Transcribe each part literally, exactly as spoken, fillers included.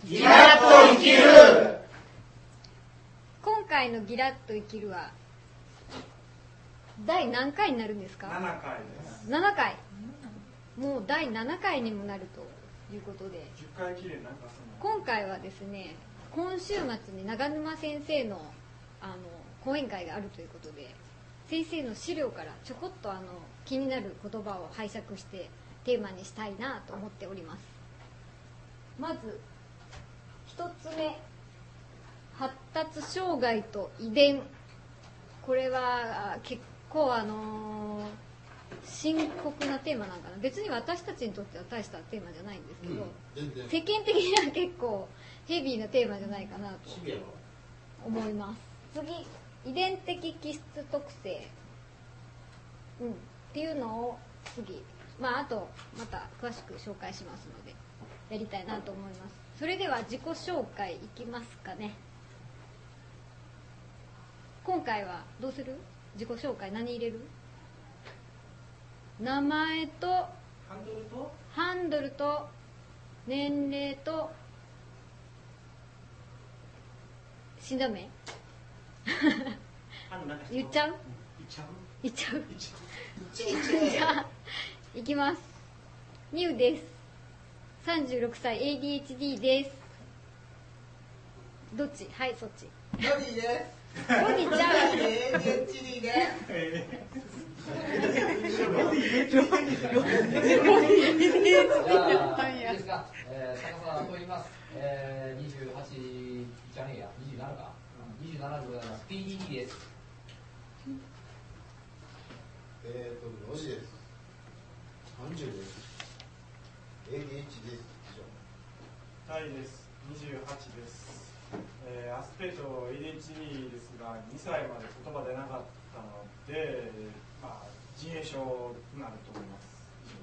ギラッと生きる。 今回のギラッと生きるは第何回になるんですか？ ななかいです。 ななかい。もうだいななかいにもなるということで、 じゅっかいきれいなんか今回はですね、今週末に長沼先生のあの講演会があるということで、先生の資料からちょこっとあの気になる言葉を拝借してテーマにしたいなと思っております。まず一つ目、発達障害と遺伝。これは結構あのー、深刻なテーマなんかな。別に私たちにとっては大したテーマじゃないんですけど、うん、世間的には結構ヘビーなテーマじゃないかなと思います。次、遺伝的気質特性、うん、っていうのを次、まああとまた詳しく紹介しますのでやりたいなと思います。それでは自己紹介いきますかね。今回はどうする？自己紹介何入れる？名前とハンドルとハンドルと年齢と死んだ名言っちゃう？言っちゃう？じゃあいきます。ミュウです。さんじゅうろくさい エーディーエイチディー です。どっち？はい、そっち。 ボディです。 ボディちゃう。 エーディーエイチディー です。 ボディエイチディーボディエイチディーやったんや。いいですか。えー、坂沢と言います。えー、にじゅうはちじゃねえや、にじゅうななか。にじゅうななでございます。ピーディーディー です。 えーと、ロジです。さんじゅうです。エーディーエイチディー です。 タイです。にじゅうはちです。えー、アスペート エーディーエイチディー ですが、にさいまで言葉出なかったので、まあ、自閉症になると思います。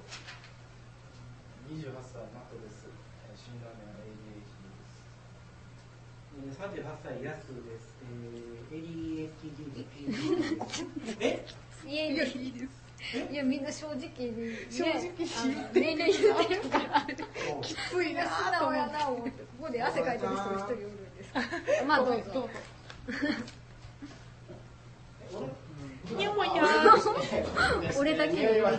にじゅうはっさいマットです。診断名は エーディーエイチディー です。さんじゅうはっさいヤスです。えー、エーディーエイチディー で ピーディーディー です。え？ いやいや、いいです。いや、みんな正直に、ね、 正直年齢言ってるからきついな素直やな思って、ここで汗かいてる人が一人おるんですまあどうぞ。 にゃもにゃ俺だけ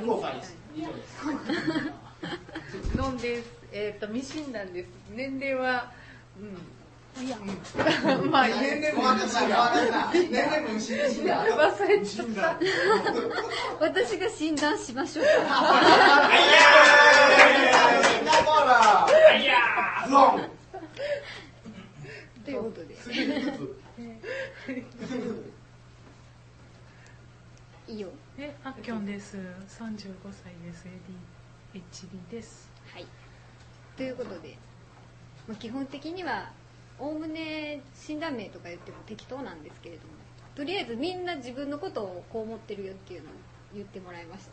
のんです。えっと未診断です。年齢はうんいやまあ年齢も年齢も診断忘れちゃった。 私が診断しましょうか。ということでいいよ。 え、あっきょんです。さんじゅうごさいです。エーディーエイチディー です。 はい。ということで、まあ、基本的にはおおむね診断名とか言っても適当なんですけれども、とりあえずみんな自分のことをこう思ってるよっていうのを言ってもらいました。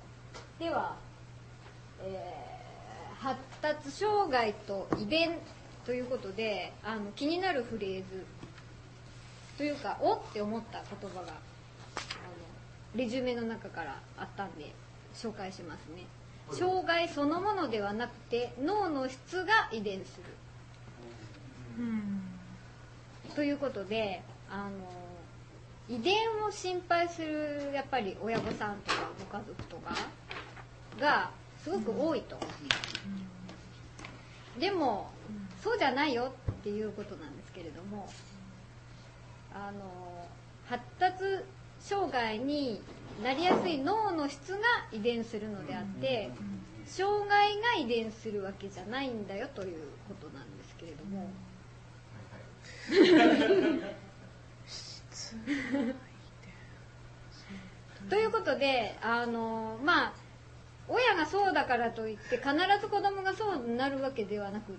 では、えー、発達障害と遺伝ということで、あの気になるフレーズというか、おって思った言葉があのレジュメの中からあったんで紹介しますね。障害そのものではなくて脳の質が遺伝する、うん、ということで、あの遺伝を心配するやっぱり親御さんとかご家族とかがすごく多いと、うん、でも、うん、そうじゃないよっていうことなんですけれども、あの発達障害になりやすい脳の質が遺伝するのであって、障害が遺伝するわけじゃないんだよということなんですけれども、ということで、あのまあ親がそうだからといって必ず子供がそうなるわけではなくって、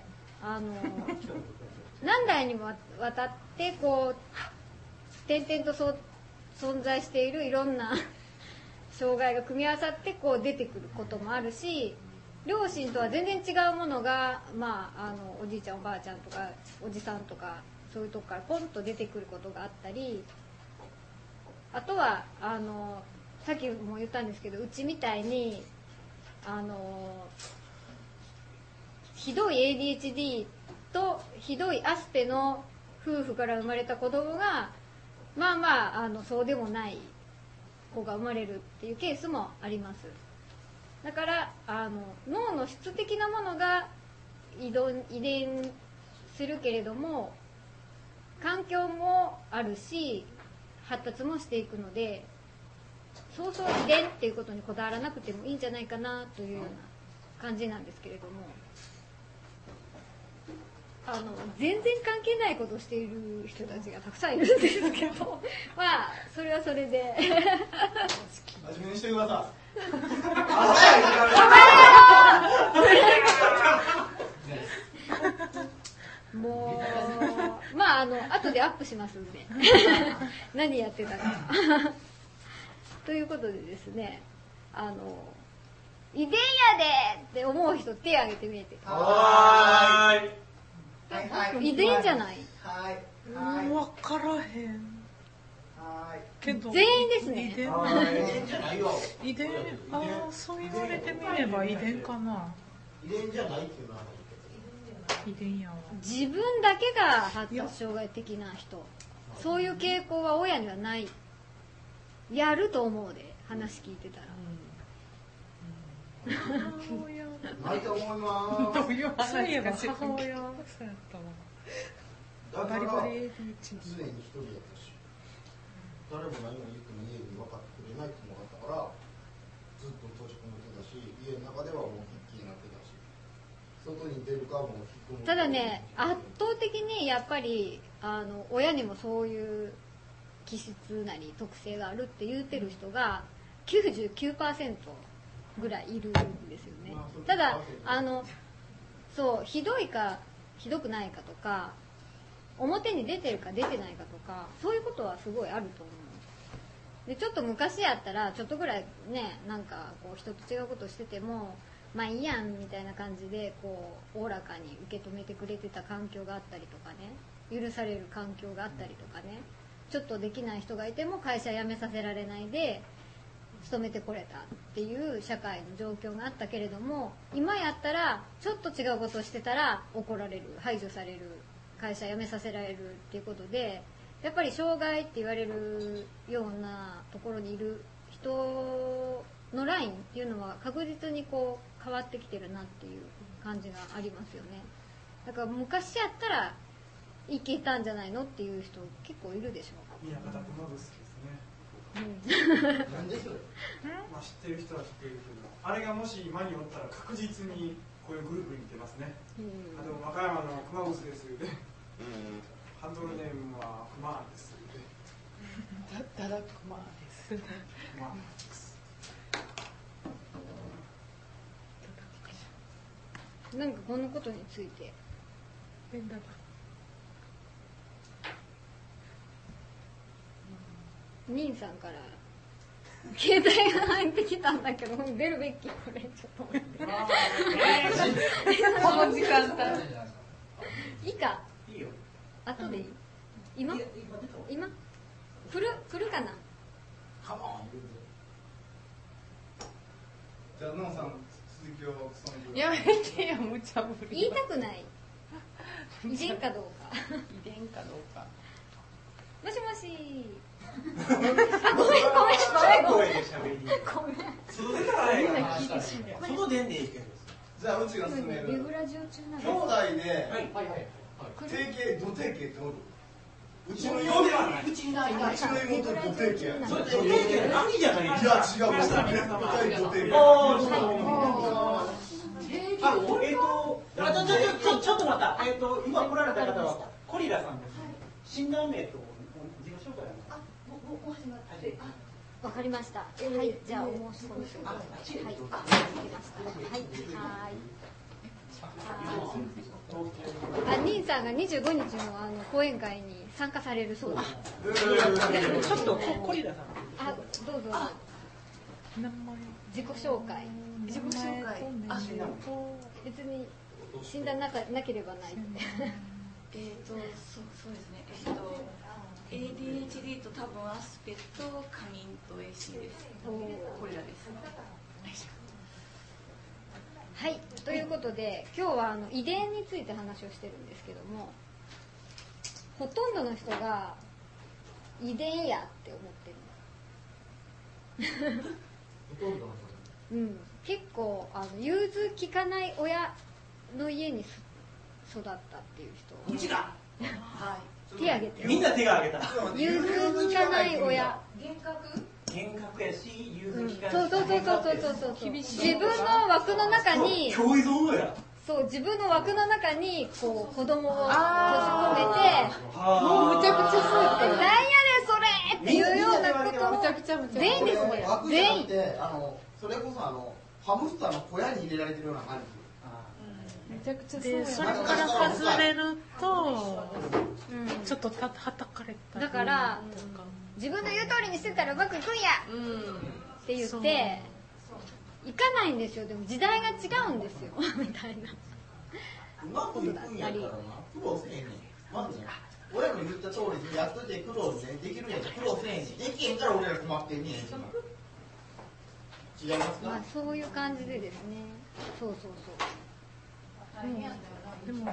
あの何代にもわたってこう点々とそう存在しているいろんな障害が組み合わさってこう出てくることもあるし、両親とは全然違うものが、まあ、あのおじいちゃんおばあちゃんとかおじさんとかそういうとこからポンと出てくることがあったり、あとはあのさっきも言ったんですけど、うちみたいにあのひどい エーディーエイチディー とひどいアスペの夫婦から生まれた子供がまあまあ、あのそうでもない子が生まれるっていうケースもあります。だからあの脳の質的なものが遺伝、遺伝するけれども環境もあるし発達もしていくので、そうそう遺伝っていうことにこだわらなくてもいいんじゃないかなというような感じなんですけれども、あの全然関係ないことをしている人たちがたくさんいるんですけどまあそれはそれで真面目にしてください。もうまああの後でアップしますんで何やってたかということでですね、あの遺伝やでって思う人手挙げてみて。 はーい。 遺伝じゃない。 はい分からへんはいけど全員ですね遺伝遺伝じゃないよ。 遺伝ああそう言われてみれば遺伝かな。 遺伝じゃないっていうのは遺伝やわ。 自分だけが発達障害的な人、そういう傾向は親にはない。やると思うで話聞いてたら、 母親ないと思いまどういう話そういえば母親そうやったわ。 す。だからバリバリ エーディーエイチディー常に一人やったし、誰も何も言っても家に分かってくれないっていうのがあったからずっと閉じ込めてたし、家の中ではもう筆記になってたし、外に出るかもう引っ込む。 ただね圧倒的にやっぱりあの親にもそういう気質なり特性があるって言ってる人が きゅうじゅうきゅうパーセント ぐらいいるんですよね。ただあのそうひどいかひどくないかとか表に出てるか出てないかとかそういうことはすごいあると思う。でちょっと昔やったらちょっとぐらいねなんかこう人と違うことしててもまあいいやんみたいな感じでこうおおらかに受け止めてくれてた環境があったりとかね、許される環境があったりとかね、ちょっとできない人がいても会社辞めさせられないで勤めてこれたっていう社会の状況があったけれども、今やったらちょっと違うことをしてたら怒られる、排除される、会社辞めさせられるっていうことで、やっぱり障害って言われるようなところにいる人のラインっていうのは確実にこう変わってきてるなっていう感じがありますよね。だから昔やったらいけたんじゃないのっていう人結構いるでしょう。 宮方熊楠ですね。 なんでそれ。 まあ知ってる人は知ってるけど、あれがもし今におったら確実にこういうグループに似てますね。あと和歌山の熊楠ですよね。ハンドルネームは熊ですよね。 だだくまです。 熊です。 なんかこのことについて変だな。 兄さんから携帯が入ってきたんだけど出るべきこれちょっと待ってこの時間帯いいかいいよ。 後でいい今いや今出たわ。 今来る来るかな。 カモン。 じゃあ、ノンさん、続きをそのやめてよ、無茶ぶり。 言いたくない遺伝かどうか遺伝かどうか。 もしもしあ、ごめんごめんごめんごめん声で喋り。 ごめん外出たらええがな。 聞いてしまう。 外出んでいいけど。 じゃあ、うちが進める。 レグラジオ中な兄の弟で、 はい。 はいはい。 定型、土定型っておる。うちのそう妹ではない。 うちにないなうちの妹土定型や。 それ土定型の兄じゃないいや、違う。 皆さん皆様。 絶対土定あ型。 ーあ、えっと、あ、ちょ、ちょ、ちょ、ちょっと待った。えっと、今来られた方は、コリラさんです。診断名と自己紹介を。 あ、もうもう始まった。 はい。 わかりました。はい、じゃあお申し込みします。はい、あ、できました。はい、はい。あ、兄さんがにじゅうごにちのあの講演会に参加されるそうです。 ちょっとコリラさん。 あ、どうぞ。 名前。 自己紹介。 自己紹介。あ、 別に診断なかなければない。 えっと、そうそうですね。えっと、エーディーエイチディー と多分アスペと過眠と エーシー です。これらです。 はい、ということで今日はあの遺伝について話をしてるんですけども、ほとんどの人が遺伝やって思ってるほとんどのうん、結構あの融通きかない親の家にす育ったっていう人、 うちだ。 手挙げて。 みんな手が挙げた。 融通きかない親。 幻覚厳格やし、融通きかそうそうそうそうそうそうそう。自分の枠の中に、 教依存や。 そう自分の枠の中にこう子供を閉じ込めて、 もうむちゃくちゃそうやって、なんやねんそれっていうようなことをむちゃくちゃむちゃくちゃ全員ですね。 枠じゃな全員。 くて、あのそれこそあのハムスターの小屋に入れられてるような感じ。 めちゃくちゃそうでやそれから外れるとうんちょっとたはたかれたりだからとか自分の言う通りにしてたらうまくいくんやって言って行かないんですよ。でも時代が違うんですよみたいな。 うまくいくんやったらな、苦労せえへんねん。まずね、俺の言った通りにやっといて苦労ね、できるんやったら苦労せえへんねん。できへんから俺ら困ってんねん。違いますか？ まあそういう感じでですね。そうそうそう。 でも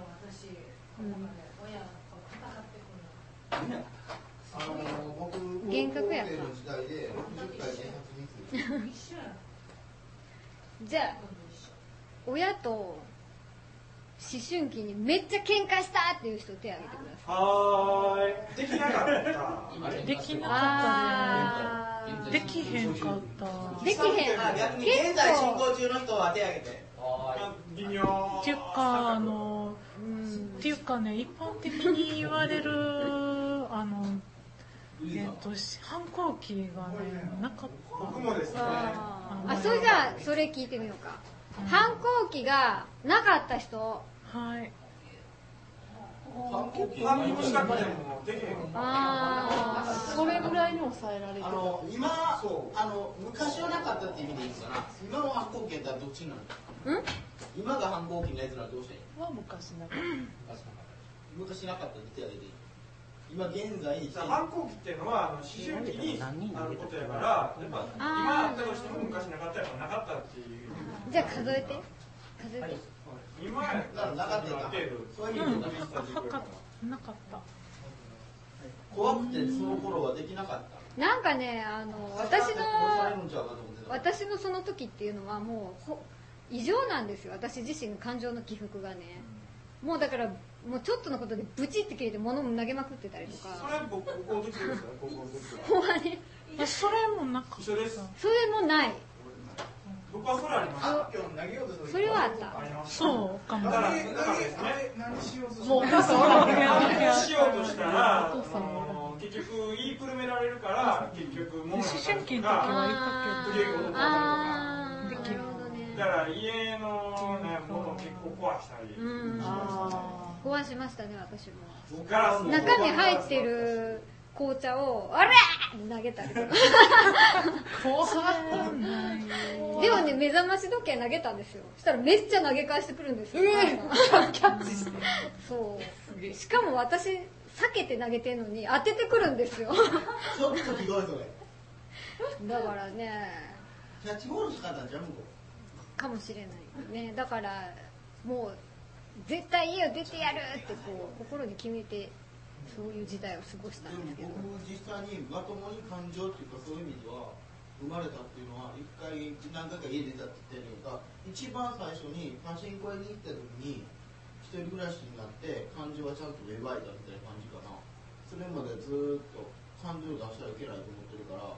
あの僕幻覚やった高校生の時代でろくじゅっかい警察についてじゃあ親と思春期にめっちゃ喧嘩したっていう人手挙げてください。 はーい。できなかった。 できなかあったねできへんかったできへん。 あ、逆に現在進行中の人は手挙げて。 微妙。 っていうかあのっていうかね一般的に言われるあのえっと反抗期がねなかった僕もですね。 ああ、それじゃあそれ聞いてみようか。反抗期がなかった人。 はい反抗期反抗したくてもできへん。 ああ、 それぐらいに抑えられてあるの今あの昔はなかったって意味でいいかな。今の反抗期やったらどっちになる？ ん？ 今が反抗期のやつならどうしていい？ は昔なかっ昔なかったって手挙げていい？今現在反抗期っていうのはあの思春期にあることやから、やっぱ今あったとしても昔なかったやからなかったっていう。 じゃあ数えて。数えて。 今やったらなかったか。そういう意味でうんなかったなかった怖くてその頃はできなかった。 なんかね、あの私の殺されるんちゃうかと思ってた。 私のその時っていうのはもうほ異常なんですよ。私自身の感情の起伏がね。もうだからもうちょっとのことでブチって切れて物も投げまくってたりとそか。 れ僕高校の時ですよ。高校の時は。 ほんまにえそれもなかった一緒です。 それもない。 僕はそれありました。 それはあった。 ありました。 そうかもだからだからですね。 何しようともうお母さんおらん反抗しようとしたら、あお父さんの結局言いくるめられるから結局物思語春期の時がは不利を起こったあーできるなるほどね。 だから家のね物を結構壊したり。 うん。 あ壊しましたね私も。 ガラスも中に入ってる紅茶をあれーって投げたりとか。 怖ないでもね、目覚まし時計投げたんですよ。そしたらめっちゃ投げ返してくるんですよ。 キャッチしてそう。しかも私、避けて投げてんのに当ててくるんですよ。 ちょっとひどいそれ。 だからね、 キャッチボールしかったんじゃん向こかもしれないね。だから、もう、絶対家を出てやるってこう、心に決めて、そういう時代を過ごしたう。でんですけど。 も僕実際にまともに感情っていうかそういう意味では生まれたっていうのは一回何回か家出たって言ってるのが一番最初にパチンコ屋に行った時に一人暮らしになって感情はちゃんと芽生えたみたいな感じかな。それまでずっと感情を出したらいけないと思ってるから、うん、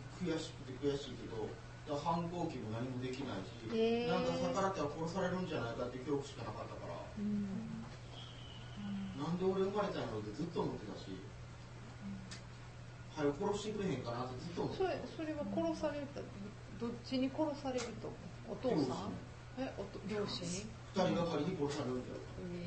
悔しくて悔しいけどだから反抗期も何もできないし、 へーなんか逆らったら殺されるんじゃないかっていう恐怖しかなかったから、なんで俺生まれたんやろうってずっと思ってたし、はよ殺してくれへんかなってずっと思ってた。 それそれは殺されたどっちに殺されるとお父さんえおと両親に二人がかりに殺されるんだよ。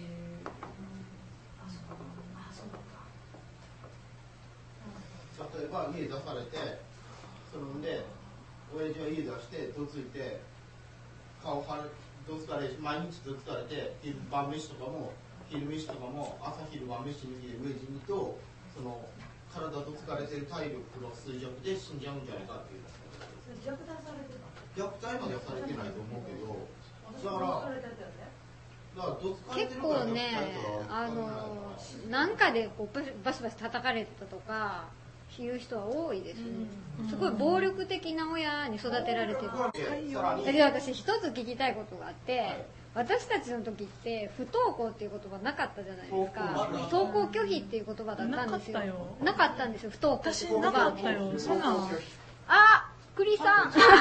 例えば家出されて、そのんで親父は家出してどついて顔はどつかれ毎日どつかれて晩飯とかも昼飯とかも朝昼晩飯に飢え死にとその体どつかれてる体力の衰弱で死んじゃうんじゃないかっていう。 虐待されてた虐待まではされてないと思うけど、だからだからどつかれて結るから構ねあのなんかでこうバシバシ叩かれてたとかいう人は多いですね、うん、すごい暴力的な親に育てられてる、うん、で私一つ聞きたいことがあって、はい、私たちの時って不登校っていう言葉なかったじゃないですか。登校拒否っていう言葉だったんですよ。なかったよ。なかったんですよ、不登校って言葉。 私なかったよ。そうなの。 あ、栗さん。あ、言っても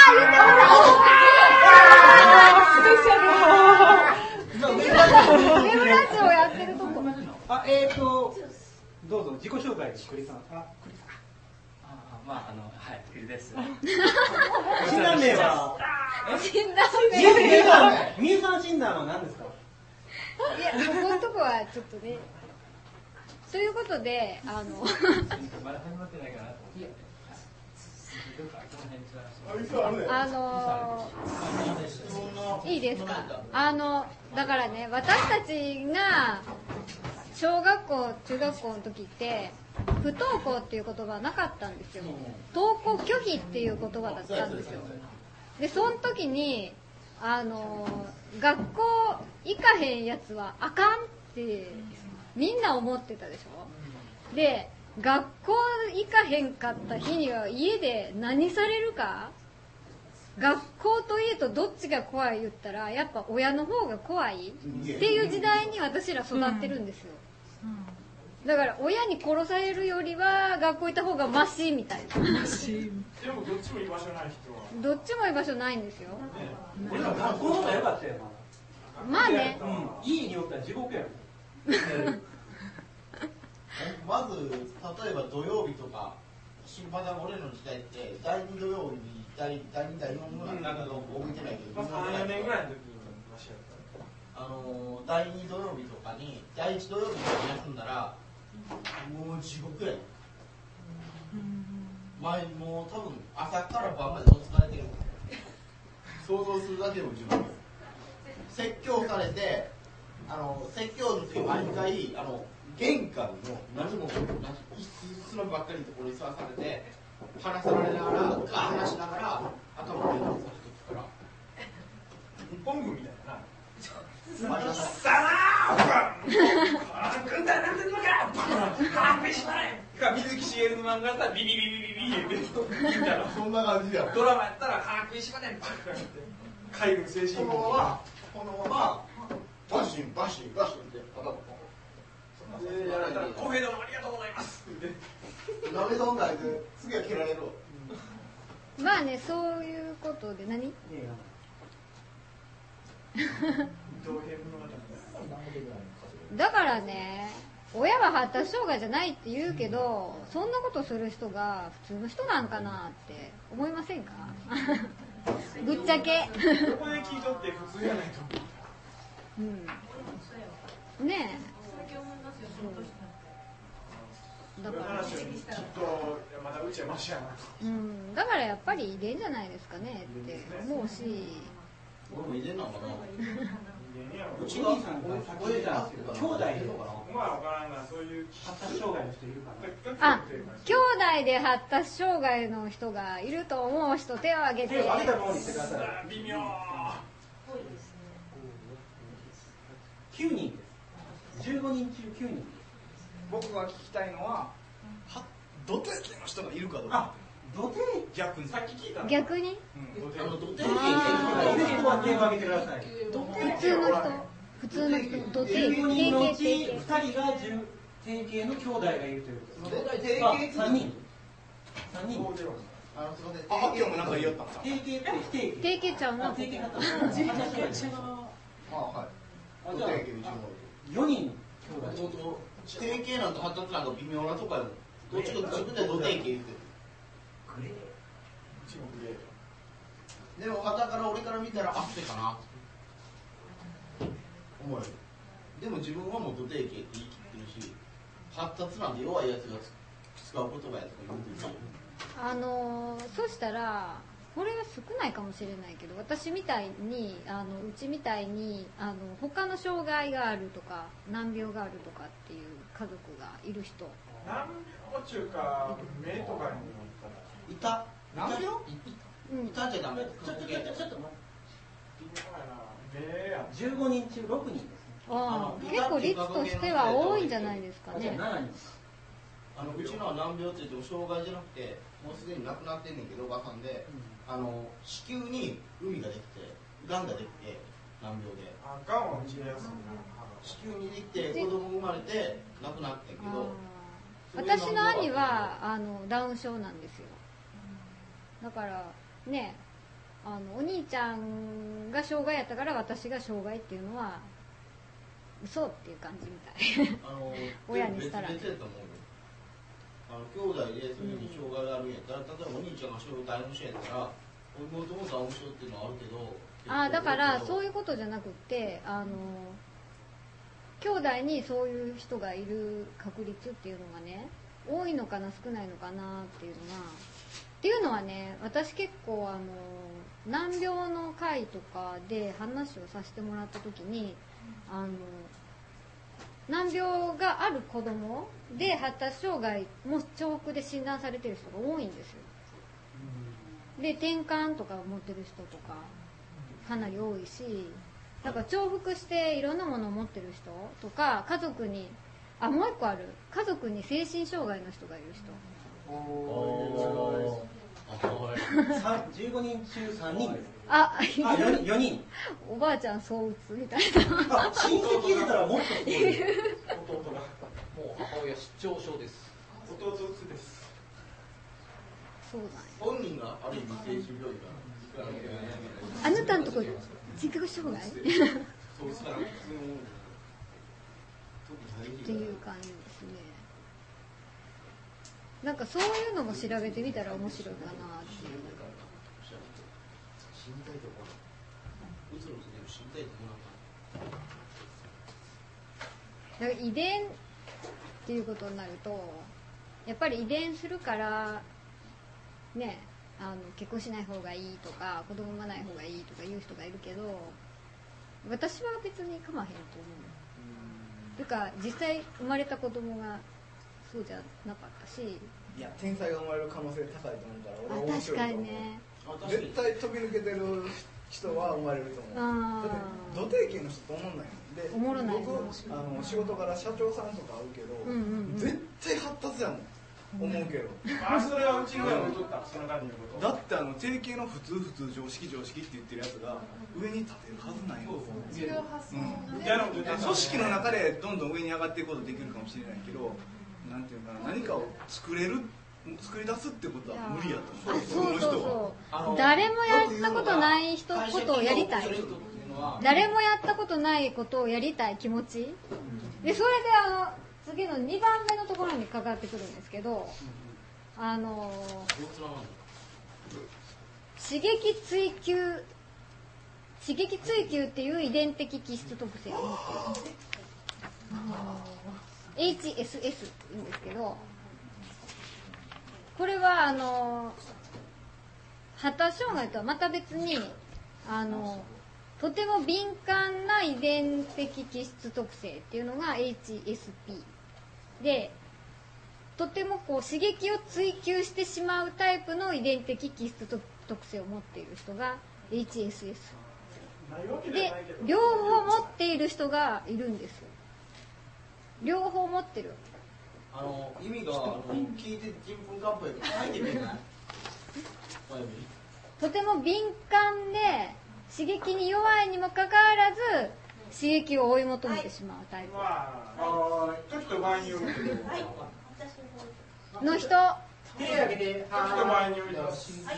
らう。ウェブラジオやってるとこ。 あ、えーと、どうぞ自己紹介です、栗さん。あ、栗さん。 あ、まああのはい、栗です。 診断名は。 診断名。 みゆさん診断は何ですか。 いや、でもこのとこはちょっとね。ということで、あの。 まだ始まってないかな。 あのー、いいですか。あのだからね、私たちが小学校中学校の時って不登校っていう言葉はなかったんですよ。登校拒否っていう言葉だったんですよ。でその時にあのー、学校行かへんやつはあかんってみんな思ってたでしょ。で学校行かへんかった日には家で何されるか。学校と家とどっちが怖い言ったらやっぱ親の方が怖いっていう時代に私ら育ってるんですよ、うんうん、だから親に殺されるよりは学校行った方がマシみたいな。マシでもどっちも居場所ない人はどっちも居場所ないんですよ、ね、 俺ら学校の方が良かったよ。 まあね、 うん、家におったら地獄やろ。 まず例えば土曜日とか新まだ俺の時代ってだいに土曜日にだいにだいよんぐらいなんか覚えてないけど、 さんよねんぐらいの時にあのだいに土曜日とかにだいいち土曜日とかに休んだらもう地獄や。前もう多分朝から晩までどつかれてる。想像するだけでも自分説教されて、あの説教の時毎回あの玄関の何も椅子のばっかりのところに座らされて話されながら話しながら頭を上にさせておくから本軍みたいなな。 さあ軍隊なんていうのかハッピーしないか。水木しげるの漫画だったらビビビビビビビみたいなそんな感じだよ。 ドラマやったらハッピーしまねん海軍精神このままこのままバシンバシンバシンって頭をでやられたら「コフェどうもありがとうございます」って鍋丼だいて次は蹴られる。 まあね、そういうことで何だからね、親は発達障害じゃないって言うけどそんなことする人が普通の人なんかなって思いませんか。ぶっちゃけここで聞いとって普通やないと思う。 うん、ねえだからきっとまだうちはマシやな、 うん、だからやっぱり遺伝じゃないですかねって思うし。 僕も遺伝なのかな。 うち兄さんが先出たんですけど兄弟いるのかな。 まあ分からんがそういう発達障害の人いるかな。 あ、兄弟で発達障害の人がいると思う人手を挙げて。 手を挙げたままにしてください。 微妙。 きゅうにんです。じゅうごにん中きゅうにん。 僕が聞きたいのは、は土手系の人がいるかどうか。 あ、土手逆にさっき聞いたの。 逆に？ あの土手系いる人は手を挙げてください。 普通の人、普通の人、土手、 じゅうごにんのうち定ふたりが定型の兄弟がいるということです。 定型さんにん。さんにん。 あのすみません。 あ、今日もなんか言いよったんですか。 定型って不定型。 定型ちゃうな。 定型だった。 あ、はい。 あ、じゃあよにん兄弟。 定型なんと発達なんか微妙なとこやもん。どっちか自分で土定型言ってる。 グレー。 でも傍から俺から見たらアッペかな思える。でも自分はもう土定型って言い切ってるし、発達なんて弱いやつが使う言葉やとか言ってるし。 あのー、そしたらこれは少ないかもしれないけど、私みたいにあのうちみたいにあの他の障害があるとか難病があるとかっていう家族がいる人。 難病中か目とかにいた。 難病？ うん歌っちゃダメ。 ちょっとちょっとちょっと待って。 ええやん。 じゅうごにん中ろくにんですね。 ああ、結構率としては多いんじゃないですかね。 じゃあななにん。 あのうちのは難病って言っても障害じゃなくてもうすでに亡くなってんねんけどおばさんで、あの子宮に海ができてがんができて難病であがんは治療やすいな。 子宮にできて子供生まれて亡くなってんけど、 私の兄はあのダウン症なんですよ。だからね、あのお兄ちゃんが障害やったから私が障害っていうのは嘘っていう感じみたい。 あの親にしたらね。 別々やと思うよ。あの兄弟でそういうふうに障害があるんやったら、例えばお兄ちゃんが障害ダウン症やったら妹もダウン症っていうのはあるけど、 ああ、だからそういういうことじゃなくってあの兄弟にそういう人がいる確率っていうのがね多いのかな少ないのかなっていうのがっていうのはね、私結構あの難病の会とかで話をさせてもらった時にあの難病がある子供で発達障害も重複で診断されてる人が多いんですよ。で転換とかを持ってる人とかかなり多いし、だから重複していろんなものを持ってる人とか家族にあもう一個ある家族に精神障害の人がいる人。 おじゅうごにん中さんにんです。 あ、 あよにんよにん。 おばあちゃんそう打つみたいな。あ親戚入れたらもっとすごい。弟が。 もう母親失調症です。 弟うつです。 そうだね。 本人がある意味精神病院があなたのとこ自覚障害そうしたら普通のっていう感じですね。なんかそういうのも調べてみたら面白いかなっていう。 死にたいと思う。うつのつでも死にたいと思う。 だから遺伝っていうことになるとやっぱり遺伝するからね、あの結婚しない方がいいとか子供産まない方がいいとか言う人がいるけど私は別に構わへんと思う。というか実際生まれた子供がそうじゃなかったし、 いや天才が生まれる可能性高いと思うから俺は面確白いと思う。 かにね。 絶対飛び抜けてる人は生まれると思う。だって土定系の人と思んないもんで、 おもろない僕あの仕事から社長さんとか会うけど、 うんうんうん、 絶対発達やもん思うけど、 あそれはうちぐらいも取ったその感じのこと。 だってあの定型の普通普通常識常識って言ってるやつが上に立てるはずないよ。 違う発想うんね。 組織の中でどんどん上に上がっていくことできるかもしれないけど、なんていうかな、何かを作れる作り出すってことは無理やと思う。 そうそうそう。誰もやったことない人ことをやりたい。誰もやったことないことをやりたい気持ち。でそれであの次のにばんめのところにかかってくるんですけど、あの刺激追求刺激追求っていう遺伝的基質特性を持っている エイチエスエス って言うんですけど、これはあの発達障害とはまた別にあのとても敏感な遺伝的気質特性っていうのが エイチエスピー で、とてもこう刺激を追求してしまうタイプの遺伝的気質特性を持っている人が エイチエスエス で、両方持っている人がいるんですよ。両方持ってる。 あの意味があの聞いてちんぷんかんぷん書いてみないとても敏感で刺激に弱いにもかかわらず刺激を追い求めてしまうタイプ、 まあ、あちょっと場合によるけどの人。 手挙げて、 ちょっと場合によるけど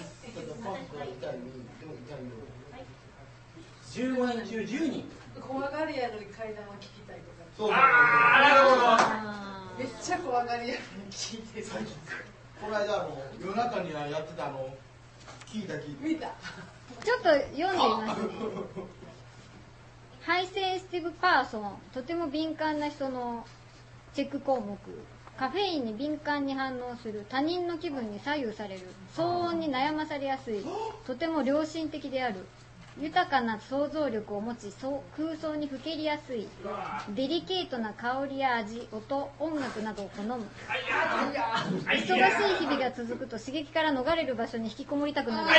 じゅうごにん中じゅうにん。 怖がりやのに階段は聞きたいとか。 そうああ、なるほど。 めっちゃ怖がりやのに聞いてる。 この間あの夜中にやってたあの聞いた聞いた見た。 ちょっと読んでみますね。ハイセンシティブパーソン、とても敏感な人のチェック項目。カフェインに敏感に反応する、他人の気分に左右される、騒音に悩まされやすい、とても良心的である、 豊かな想像力を持ち空想にふけりやすい。デリケートな香りや味、音、音楽などを好む。忙しい日々が続くと刺激から逃れる場所に引きこもりたくなる。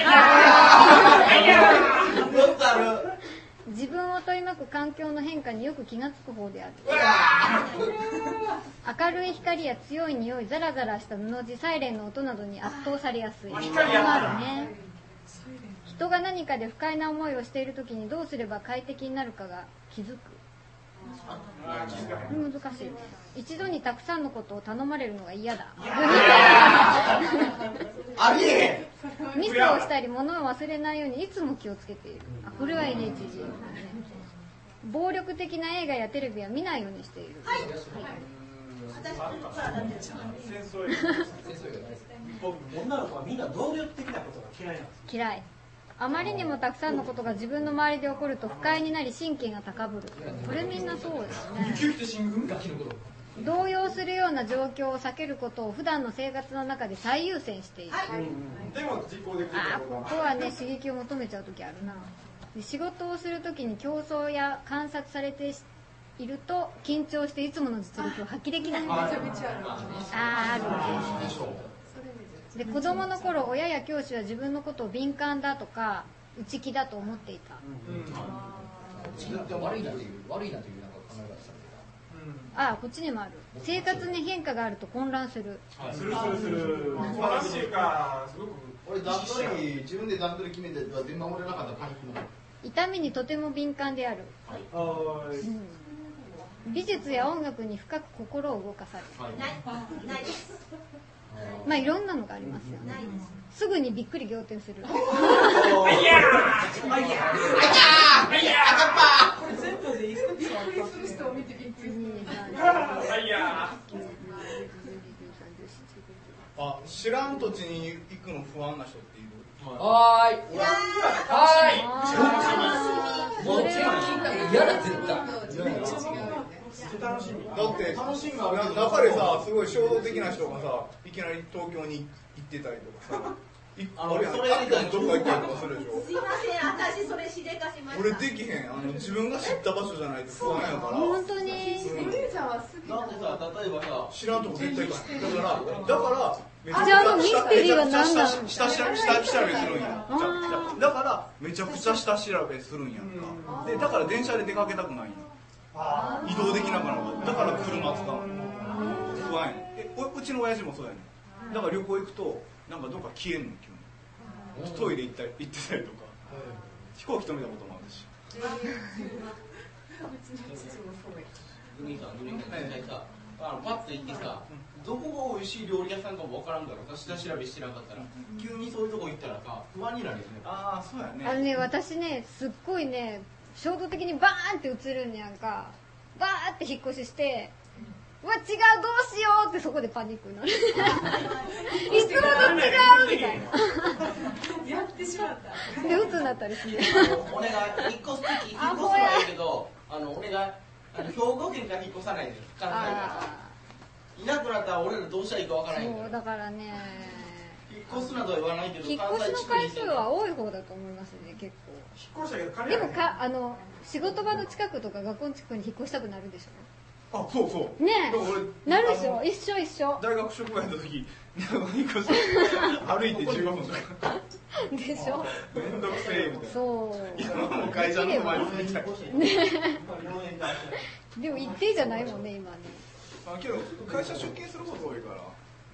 自分を取り巻く環境の変化によく気がつく方である。明るい光や強い匂い、ザラザラした布地、サイレンの音などに圧倒されやすい。光もあるね。人が何かで不快な思いをしているときにどうすれば快適になるかが気づく。難しい。一度にたくさんのことを頼まれるのが嫌だ。 ありえん。ミスをしたり物を忘れないようにいつも気をつけている。あ、これは エヌエイチジー、ね。暴力的な映画やテレビは見ないようにしている。はい。 戦争映画。 女の子はみんな暴力的なことが嫌いなんです。 嫌い。あまりにもたくさんのことが自分の周りで起こると不快になり神経が高ぶる。これみんなそうですね。動揺するような状況を避けることを普段の生活の中で最優先している。 でも実行できるあ、ここはね刺激を求めちゃう時あるな。で仕事をする時に競争や観察されていると緊張していつもの実力を発揮できない。ああ、あるね。で子供の頃親や教師は自分のことを敏感だとか内気だと思っていた。 悪いなという悪いなというなんか考え方されてた。ああ、こっちにもある。生活に変化があると混乱する。 するするする。正しいかすごく。 俺段取り自分で段取り決めて全守れなかったらパニックになる。 痛みにとても敏感である。はい。うん、美術や音楽に深く心を動かされる。はい、ないないです。まあいろんなのがありますよね。すぐにびっくり仰天する。あいやーあいやーあいやーこれ全部でいいですか？びっくりする人を見てびっくりする。あいやー。あ、知らん土地に行くの不安な人っている？ はーい。はーい。もう転勤なんか嫌だ絶対。 楽しみだって楽しみが中でさすごい衝動的な人がさいきなり東京に行ってたりとかさあのそれやりたいどっか行ったりとかするでしょ。 すいません、私それしでかしました。 俺できへん。あの自分が知った場所じゃないと不安やから。 本当に。 お姉ちゃんは好きなんでさ例えばさ知らんとこ絶対行かない。だからだからじゃああのミステリーは何なん？ 下調べするんや。だからめちゃくちゃ下調べするんやんか。でだから電車で出かけたくないんや。移動できなくなるからだから車使う不安やねん。えうちの親父もそうやねん。だから旅行行くとなんかどっか消えんの急にトイレ行ったり行ってたりとか飛行機止めたこともあるし。 うちの父もそうや。 グリーンさんグリーンさん実際さあのパッと行ってさどこが美味しい料理屋さんかも分からんからさ下調べしてなかったら急にそういうとこ行ったらさ不安になるよね。 ああそうやね。 あのね私ねすっごいね衝動的にバーンって映るんやんか。バーって引っ越ししてうわ違うどうしようってそこでパニックになる。いつもと違うみたいな。やってしまった。で鬱になったりする。 お願い引っ越す時引っ越すのはいいけどあのお願いあの兵庫県から引っ越さないで関西からいなくなったら俺らどうしたらいいかわからないから。 そうだからね引っ越すなどは言わないけど引っ越しの回数は多い方だと思いますね結構。 引っ越したけど彼でもかあの仕事場の近くとか学校の近くに引っ越したくなるでしょ。 あそうそうねえなるでしょ。一緒一緒。 大学職場やった時引っ越し歩いてじゅうごふんとかでしょ。 めんどくせえみたいな。 そう今も会社の前に行きたい。 でも一定じゃないもんね今ね。 あけど会社出勤すること多いから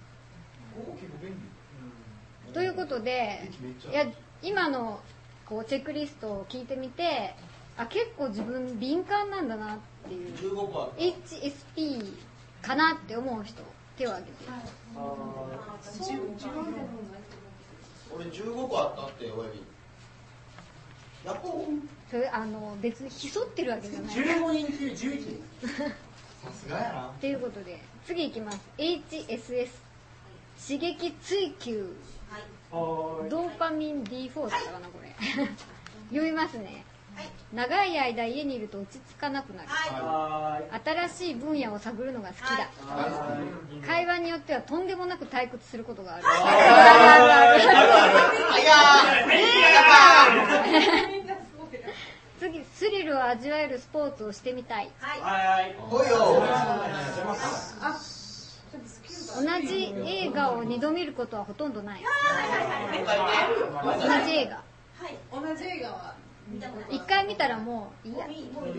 ということでいや今のこうチェックリストを聞いてみてあ結構自分敏感なんだなっていう エイチエスピー かなって思う人手を挙げて。 俺じゅうごこあったって親指やっほそれあの別に競ってるわけじゃない。 じゅうごにん中じゅういちにん。 さすがやな。 ということで次いきます。 エイチエスエス 刺激追求、はい、ドーパミン ディーフォー だったかなこれ読みますね、はい、長い間家にいると落ち着かなくなる、はい、新しい分野を探るのが好きだ、はい、会話によってはとんでもなく退屈することがある、はい、あるあるあるあるあるルを味わえるスポーツをしてみたい。 はい来いよ同じ映画を二度見ることはほとんどない。同じ映画。 同じ映画は一回見たらもういいや。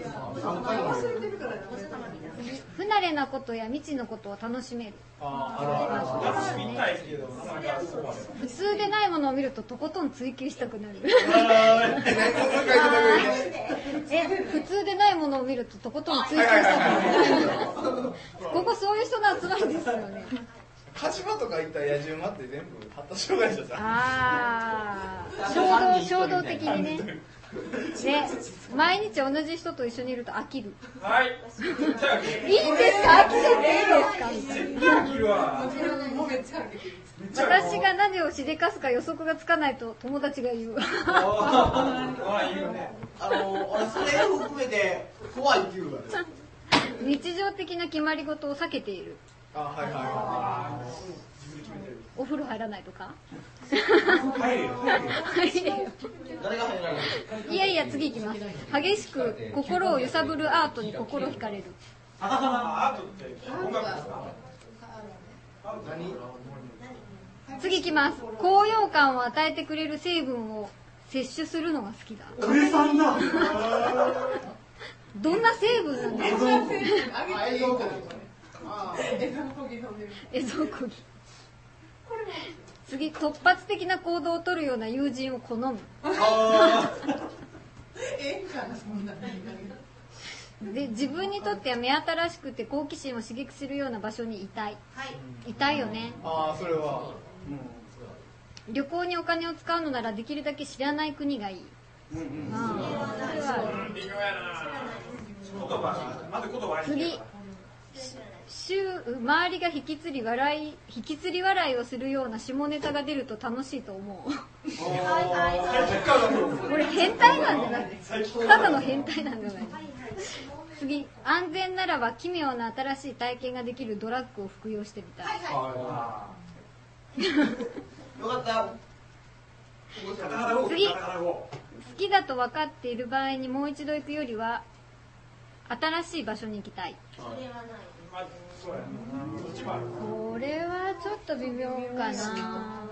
不慣れなことや未知のことを楽しめる。普通でないものを見るととことん追求したくなる。え、普通でないものを見るととことん追求したくなる。ここそういう人の集まりですよね。 鹿島とか行った野獣馬って全部発達障害者じゃん。 ああ、衝動衝動的にね。ね、毎日同じ人と一緒にいると飽きる。 はい。 いいんですか？飽きてていいんですか？私が何をしでかすか予測がつかないと友達が言う。 あの、俺それを含めて怖いって言うわ。 日常的な決まり事を避けている。 あ、はいはいはい。 お風呂入らないとか？ 入れよ。 入れよ。 誰が入らない？ いやいや、次行きます。激しく心を揺さぶるアートに心惹かれる。 アートって音楽ですか？ 次行きます。高揚感を与えてくれる成分を摂取するのが好きだ。 これさんだ。 どんな成分なんですか？ エゾコギ飲んでる。 エゾコギ。次、突発的な行動を取るような友人を好む。 ええかな、そんな。 で、自分にとっては目新しくて好奇心を刺激するような場所にいたい。いたいよね。 ああ、それは。 旅行にお金を使うのならできるだけ知らない国がいい。 うんうん。それは微妙やな。言葉、まず言葉次。周りが引きつり笑い引きつり笑いをするような下ネタが出ると楽しいと思う。これ変態なんじゃないただの変態なんじゃない次、安全ならば奇妙な新しい体験ができるドラッグを服用してみたい。 よかった。 次、好きだと分かっている場合にもう一度行くよりは新しい場所に行きたい。これはちょっと微妙かな。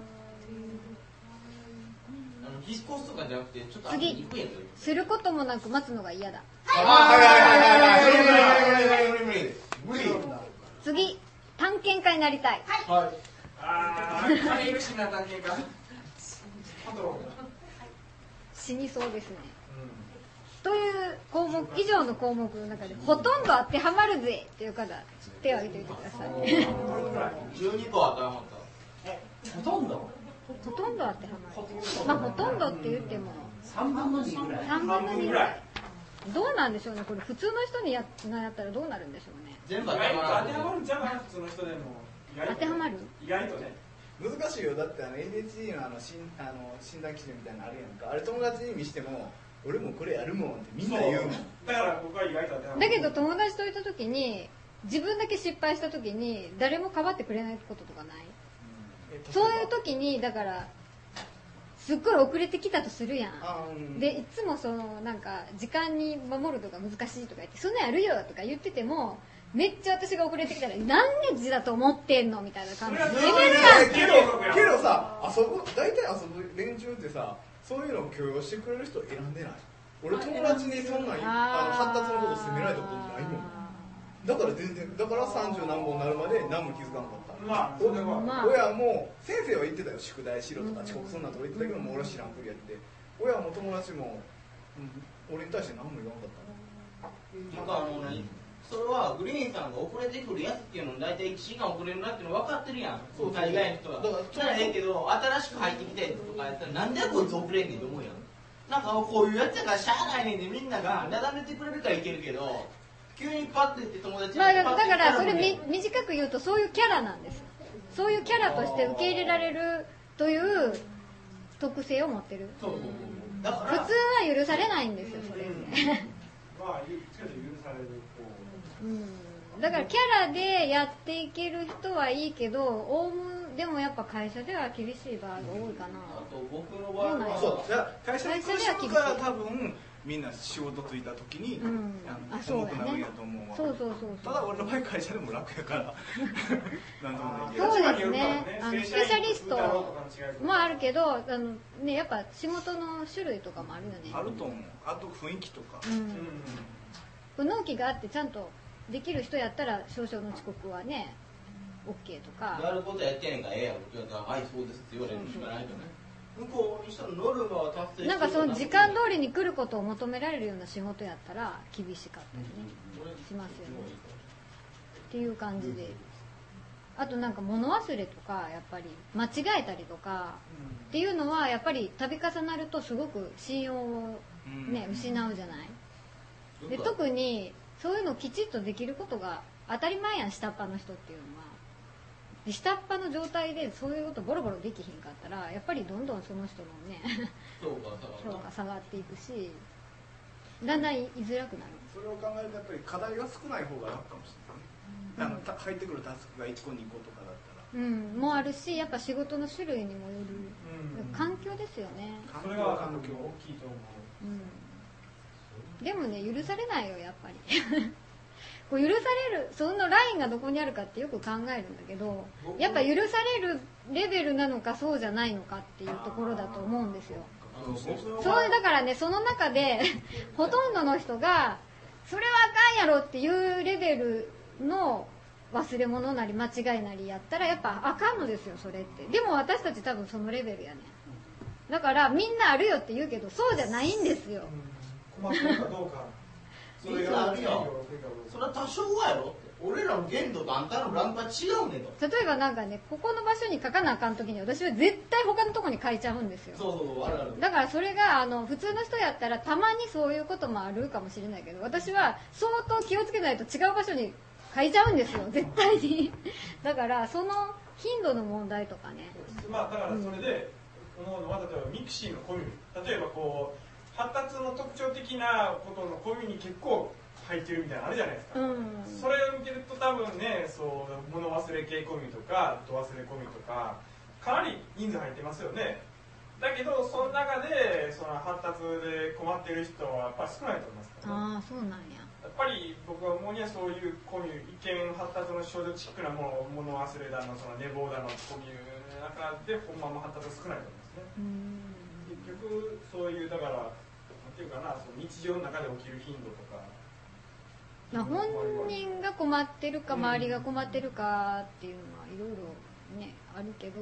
引っ越すとかじゃなくてちょっと次、することもなく待つのが嫌だ。次、探検家になりたい。 はい。ああ、いるしな探検家。 死にそうですね。という項目以上の項目の中でほとんど当てはまるぜっていう方手を挙げてみてください。 じゅうにこ当てはまった。 ほとんどほとんど当てはまる。まあほとんどって言ってもさんぶんのにぐらい。 さんぶんのにぐらい。どうなんでしょうね。これ普通の人にやったらどうなるんでしょうね。 全部当てはまるんじゃない？普通の人でも当てはまる？ 意外とね。 難しいよ。だってあの エーディーエイチディー のあの診あの診断基準みたいなのあるやんか。あれ友達に見しても俺もこれやるもんってみんな言うもん。 だから僕は意外と当てはまる。 だけど友達といた時に自分だけ失敗した時に誰もかばってくれないこととかない？うん、そういう時にだからすっごい遅れてきたとするやん。うん、でいつもそのなんか時間に守るとか難しいとか言ってそんなんやるよとか言ってても。めっちゃ私が遅れてきたら何日だと思ってんのみたいな感じでレベルがけどさ遊ぶ大体遊ぶ連中ってさそういうのを許容してくれる人選んでない。俺友達にそんなんあの発達のこと責められたことないもん。だから全然だからさんじゅう何本になるまで何も気づかなかった。まあそれは、まあ、親も先生は言ってたよ。宿題しろとか遅刻するなとか言ってたけども俺は知らんふりやって親も友達も、うん、俺に対して何も言わなかった。 なんかあの何それはグリーンさんが遅れてくるやつっていうの大体いちじかん遅れるなっていうの分かってるやん。そう大概の人がだからええけど新しく入ってきたやつとかやったらなんでこいつ遅れんねんと思うやん。なんかこういうやつやからしゃあないねんでみんながなだめてくれるからいけるけど急にパッてって友達がだからそれみ短く言うとそういうキャラなんです。そういうキャラとして受け入れられるという特性を持ってる。そうだから普通は許されないんですよそれって、うんまあ許されるうん、だからキャラでやっていける人はいいけどオウムでもやっぱ会社では厳しい場合が多いかな。 あと僕の場合はそう会社で来る人が多分みんな仕事ついた時に、 うん、 あの重くなるんやと思うわ。 そうそうそうそう。 ただ俺の場合会社でも楽やからなんともないけど。 そうですね。あのスペシャリストもあるけど、あのねやっぱ仕事の種類とかもあるよね。 あると思う。あと雰囲気とか。 うん。納期があってちゃんとできる人やったら少々の遅刻はね OK とか。 やることやってんねんからええやろって言われたらはいそうですって言われるしかないよね。向こうにしたらノルマは達成してる。 なんかその時間通りに来ることを求められるような仕事やったら厳しかったりね、しますよね。っていう感じで。あとなんか物忘れとかやっぱり間違えたりとかっていうのはやっぱり度重なるとすごく信用をね失うじゃない。で特にそういうのをきちっとできることが当たり前やん、下っ端の人っていうのは。下っ端の状態でそういうことボロボロできひんかったらやっぱりどんどんその人のね評価下がっていくし、だんだん居づらくなる。 それを考えるとやっぱり課題が少ない方が楽かもしれないね、うん、あの入ってくるタスクがいっこにことかだったらうんもあるし、やっぱ仕事の種類にもよる、うん、環境ですよね。 それが環境大きいと思う、 うん、でもね許されないよやっぱりこう許されるそのラインがどこにあるかってよく考えるんだけど、やっぱ許されるレベルなのかそうじゃないのかっていうところだと思うんですよ。そうだからね、その中でほとんどの人がそれはあかんやろっていうレベルの忘れ物なり間違いなりやったらやっぱあかんのですよそれって。でも私たち多分そのレベルやね。だからみんなあるよって言うけどそうじゃないんですよ。 困ってるかどうかそれがあるよ。それは多少はやろって。俺らの限度とあんたのランクは違うねんと。 例えばなんかね、ここの場所に書かなあかん時に私は絶対他のとこに書いちゃうんですよ。 そうそうそう、あるある。 だからそれがあの普通の人やったらたまにそういうこともあるかもしれないけど、私は相当気をつけないと違う場所に書いちゃうんですよ、絶対に。だからその頻度の問題とかね。 まあだからそれで、うん、例えばミクシーのコミュニティ、例えばこう発達の特徴的なことのコミュニティ結構入ってるみたいなのあるじゃないですか、うん、それを見てると多分ね、そう物忘れ系コミとか度忘れコミとかかなり人数入ってますよね。だけどその中でその発達で困ってる人はやっぱり少ないと思いますから、ね、 ああそうなんや。 やっぱり僕は思うにはそういうコミュ一見発達の少女チックなもの物忘れだのその寝坊だのコミュの中でほんまも発達が少ないと思いますね。結局そういうだからっていうかな、その日常の中で起きる頻度とか、 まあ、本人が困ってるか周りが困ってるかっていうのはいろいろねあるけど、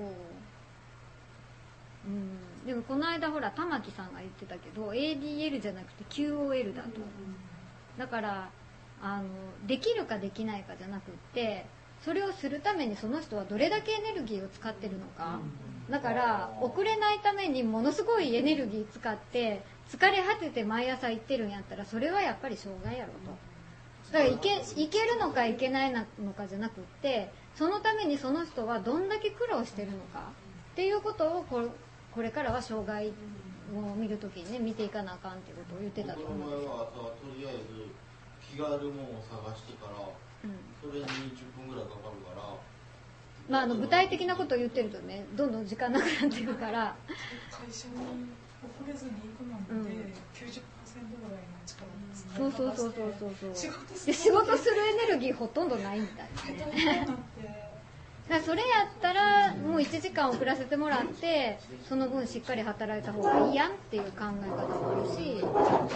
うん、でもこの間ほら玉木さんが言ってたけど エーディーエル じゃなくて キューオーエル だと。だからあのできるかできないかじゃなくってそれをするためにその人はどれだけエネルギーを使ってるのか。だから遅れないためにものすごいエネルギー使って疲れ果てて毎朝行ってるんやったらそれはやっぱり障害やろと。だからいけ、いけるのかいけないのかじゃなくってそのためにその人はどんだけ苦労してるのかっていうことをこれ、これからは障害を見るときにね見ていかなあかんっていうことを言ってたと思うんですよ。 僕の場合はとりあえず気軽ものを探してから、うん、それにじゅっぷんぐらいかかるから、 まあ、あの具体的なことを言ってるとねどんどん時間なくなっていくから会社に遅れずに行くので、うん、きゅうじゅっパーセントぐらいの力ですね。 そうそうそうそうそう仕事するで仕事するエネルギーほとんどないみたいなね。だからそれやったらもういちじかん遅らせてもらってその分しっかり働いた方がいいやんっていう考え方もあるし、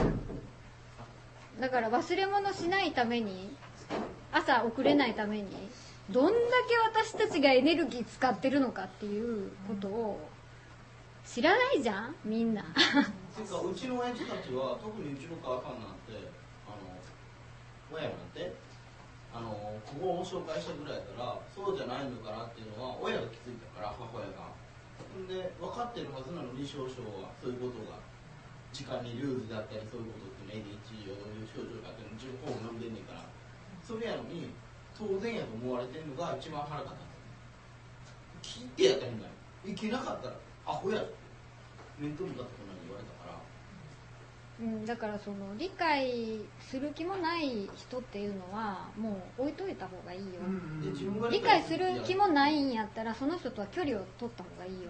だから忘れ物しないために朝遅れないためにどんだけ私たちがエネルギー使ってるのかっていうことを知らないじゃんみんな。 ていうかうちの親父たちは特にうちの母さんなんてあの親なんてあのここを紹介したぐらいだからそうじゃないのかなっていうのは親が気づいたから母親がで分かってるはずなのに少々はそういうことが時間にルーズだったりそういうことっていうの エーディーエイチディー をどういう症状かっていうのを自分本を読んでんねんからそれやのに当然やと思われてるのが一番腹立つ。聞いてやったらいいんだよ。いけなかったらアホやって面倒見たってこんなに言われたから。 うん、だからその理解する気もない人っていうのはもう置いといた方がいいよ、うん、理解する気もないんやったらその人とは距離を取った方がいいよ。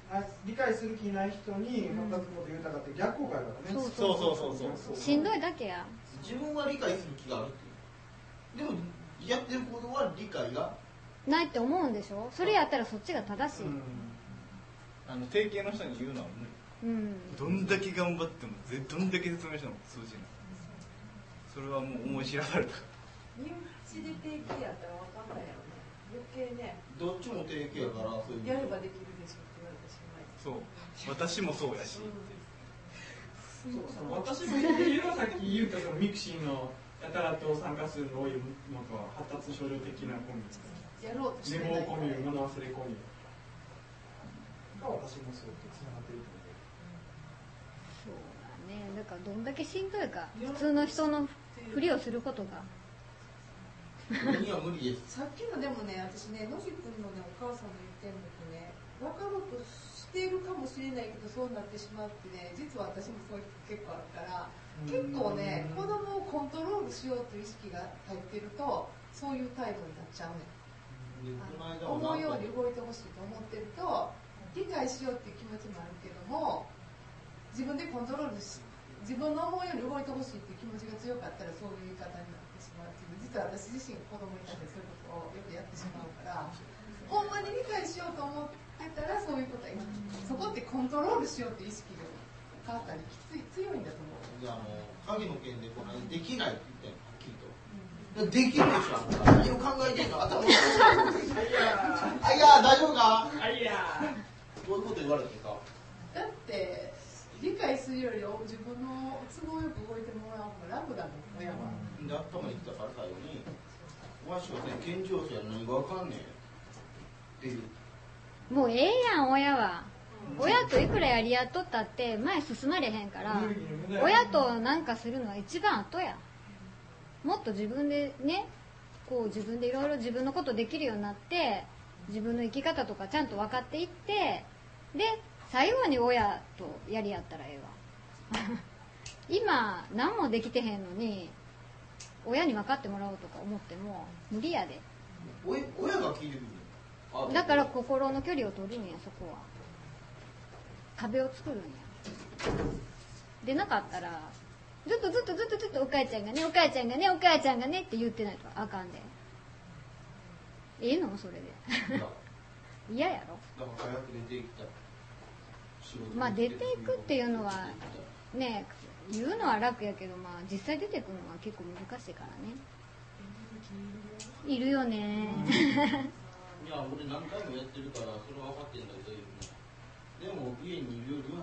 あ理解する気ない人に発達も豊かって逆効果だからね。 そうそうそうそう。 しんどいだけや。 自分は理解する気があるっていう。でもやってることは理解がないって思うんでしょ。それやったらそっちが正しい。 うん、あの定型の人に言うのは無理。うん。どんだけ頑張ってもどんだけ説明しても通じない。それはもう思い知らされた。 身内で定型やったら分かんないよね。余計ね。 どっちも定型やからそういう。 やればできるでしょって言われてしまい。 そう。私もそうやし。 うん、そうそう私も言うのはさっき言ったそのミクシーのやたらと参加数の多いなんか発達症状的なコミュニやろうとしてない。寝坊コミュニ、物忘れコミュニ。が私もそうとつながっていると思う。 そうだね。だからどんだけしんどいか、普通の人のふりをすることが。 には無理です。 さっきのでもね、私ね、野地君のね、お母さんの言ってるのとね、分かろうとしているかもしれないけど、そうなってしまってね、実は私もそういう結構あるから、結構ね、子供をコントロールしようという意識が入ってると、そういう態度になっちゃうね。思うように動いてほしいと思ってると、理解しようっていう気持ちもあるけども、自分でコントロールし、自分の思うように動いてほしいっていう気持ちが強かったら、そういう言い方になってしまうっていう、実は私自身子供に対してそういうことをよくやってしまうから、ほんまに理解しようと思ってたらそういうことはそこってコントロールしようっていう意識が変わったりきつい強いんだと思う。 じゃあもう鍵の件でこのできないって言ったよはっきりと。できるでしょあんた。何を考えてんの頭の中で。あいや大丈夫か。 あいやどういうこと言われてか。 だって理解するより自分の都合よく動いてもらう方が楽だもん親は。 で頭にきたから最後にわしはね健常者や何がわかんねえっていう。 もうええやん親は。親といくらやりやっとったって前進まれへんから、親となんかするのは一番後や。もっと自分でね、こう自分でいろいろ自分のことできるようになって、自分の生き方とかちゃんと分かっていって、で最後に親とやりやったらええわ。今何もできてへんのに親に分かってもらおうとか思っても無理やで。 親が聞いてくる。 だから心の距離を取るんや、そこは。壁を作るんや。でなかったらずっとずっとずっとずっとお母ちゃんがねお母ちゃんがねお母ちゃんがねって言ってないとあかんで。ええのそれで嫌やろ。 だから早く出ていきたい。 まあ出ていくっていうのはね言うのは楽やけど、まあ実際出てくるのは結構難しいからね。いるよね。 いや俺何回もやってるからそれは分かってるんだけど、でも家にいるよりは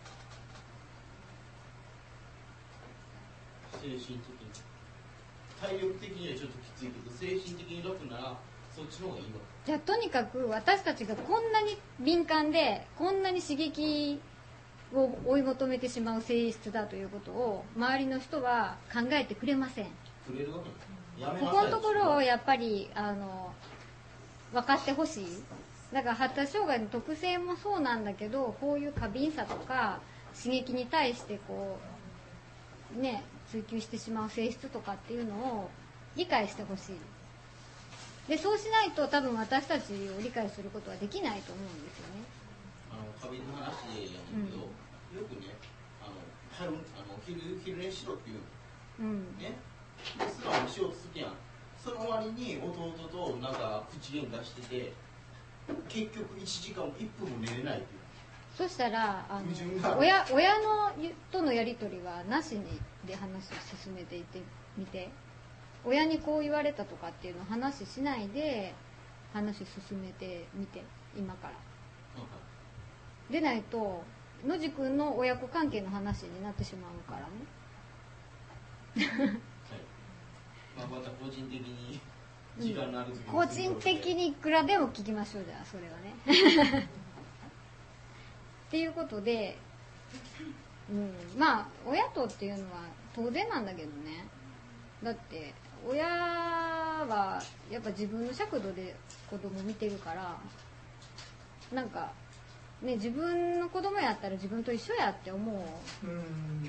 精神的に体力的にはちょっときついけど精神的に楽ならそっちの方がいいわ。 じゃあとにかく私たちがこんなに敏感でこんなに刺激を追い求めてしまう性質だということを周りの人は考えてくれません。 くれるわけやめここのところをやっぱりあの分かってほしい。だから発達障害の特性もそうなんだけど、こういう過敏さとか刺激に対してこうね追求してしまう性質とかっていうのを理解してほしい。でそうしないと多分私たちを理解することはできないと思うんですよね。 あの過敏の話でやるけど、うん、よくねあの春あの昼昼寝しろっていう、うん、ね素直にしようとするやん。その割に弟となんか口喧嘩してて結局いちじかんもいっぷんも寝れないっていう。 そしたらあの 親, 親のとのやり取りはなしにで話を進めていってみて、親にこう言われたとかっていうのを話しないで話進めてみて今から、うん、でないと野地君の親子関係の話になってしまうからね。はい、 まあ、また個人的に時間のある時に、 うん、個人的にいくらでも聞きましょう。じゃあそれはね。っていうことで、うん、まあ親とっていうのは当然なんだけどね。だって親はやっぱ自分の尺度で子供見てるから、なんかね自分の子供やったら自分と一緒やって思う。うん